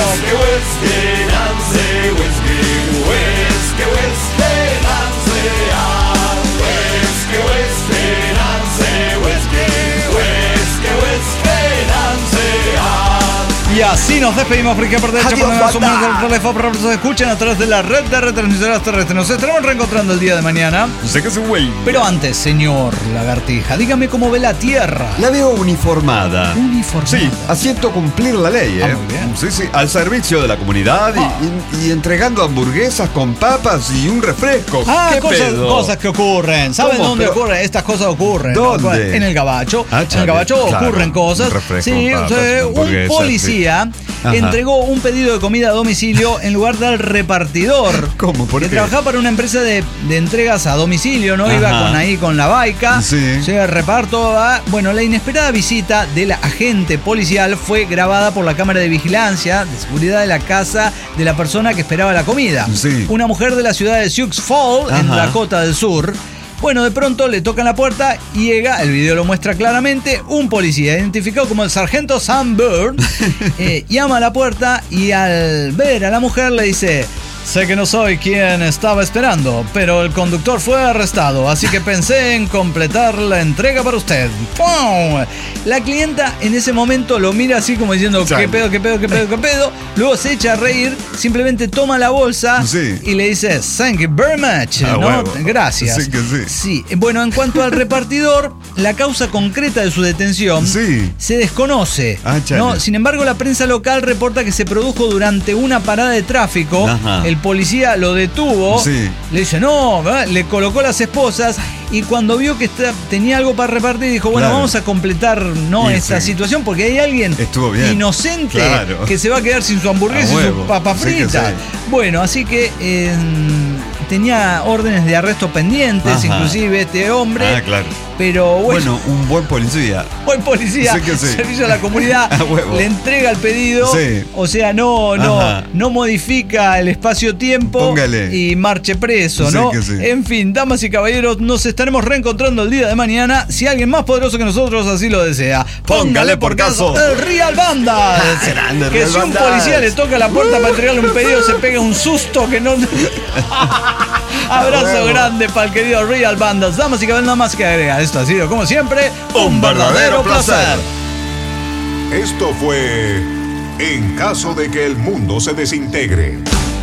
Y así nos despedimos, porque por derecho se escuchan a través de la red de retransmisoras terrestres. Nos estaremos reencontrando el día de mañana. Sé que es un güey. Pero antes, señor Lagartija, dígame cómo ve la Tierra. La veo uniformada. Uniformada. Sí, haciendo cumplir la ley, ¿eh? Ah, muy bien. Sí, sí, al servicio de la comunidad ah. y, y, y entregando hamburguesas con papas y un refresco. Ah, ¿Qué cosas, pedo? cosas que ocurren. ¿Saben ¿Cómo? dónde Pero, ocurren? Estas cosas ocurren. ¿Dónde? En el Gabacho. Ah, en el Gabacho claro, ocurren cosas. Un refresco sí, con papas, o sea, un policía. Sí. policía Ajá. entregó un pedido de comida a domicilio en lugar del repartidor. ¿Cómo? ¿Por que qué? trabajaba para una empresa de, de entregas a domicilio, ¿no? Ajá. Iba con ahí con la baica. Sí. Se reparto. ¿Va? Bueno, la inesperada visita de la agente policial fue grabada por la cámara de vigilancia de seguridad de la casa de la persona que esperaba la comida. Sí. Una mujer de la ciudad de Sioux Falls, en Ajá. Dakota del Sur. Bueno, de pronto le tocan la puerta y llega, el video lo muestra claramente, un policía identificado como el sargento Sam Byrne, eh, llama a la puerta y al ver a la mujer le dice: sé que no soy quien estaba esperando, pero el conductor fue arrestado, así que pensé en completar la entrega para usted. ¡Pum! La clienta en ese momento lo mira así como diciendo: ¿qué pedo, qué pedo, qué pedo, qué pedo? Luego se echa a reír, simplemente toma la bolsa Sí. y le dice: thank you very much, Ah, ¿no? huevo. Gracias. Sí que sí. Sí, bueno, en cuanto al repartidor, la causa concreta de su detención Sí. se desconoce. Ah, chale. ¿no? Sin embargo, la prensa local reporta que se produjo durante una parada de tráfico. Ajá. El policía lo detuvo, Sí. le dice no, ¿verdad? Le colocó las esposas y cuando vio que está- tenía algo para repartir, dijo: bueno, Claro. vamos a completar no Y esta sí. situación porque hay alguien Estuvo bien. inocente Claro. que se va a quedar sin su hamburguesa A y su huevo. papa Sí que frita. sí. Bueno, así que eh, tenía órdenes de arresto pendientes, Ajá. inclusive este hombre. Ah, claro. Pero bueno, Bueno, un buen policía. buen policía, Sí que sí. servicio a la comunidad, A huevo. le entrega el pedido, Sí. o sea, no, no, Ajá. no modifica el espacio-tiempo Póngale. y marche preso, Sí ¿no? que sí. En fin, damas y caballeros, nos estaremos reencontrando el día de mañana, si alguien más poderoso que nosotros así lo desea. Póngale por caso. el Real Bandas. Grande, que Real si un Bandas. policía le toca la puerta para entregarle un pedido, se pega un susto que no... Abrazo huevo. grande para el querido Real Bandas. Damas y caballeros, nada más que agregar. Esto ha sido, como siempre, un, verdadero placer. Esto fue En caso de que el mundo se desintegre.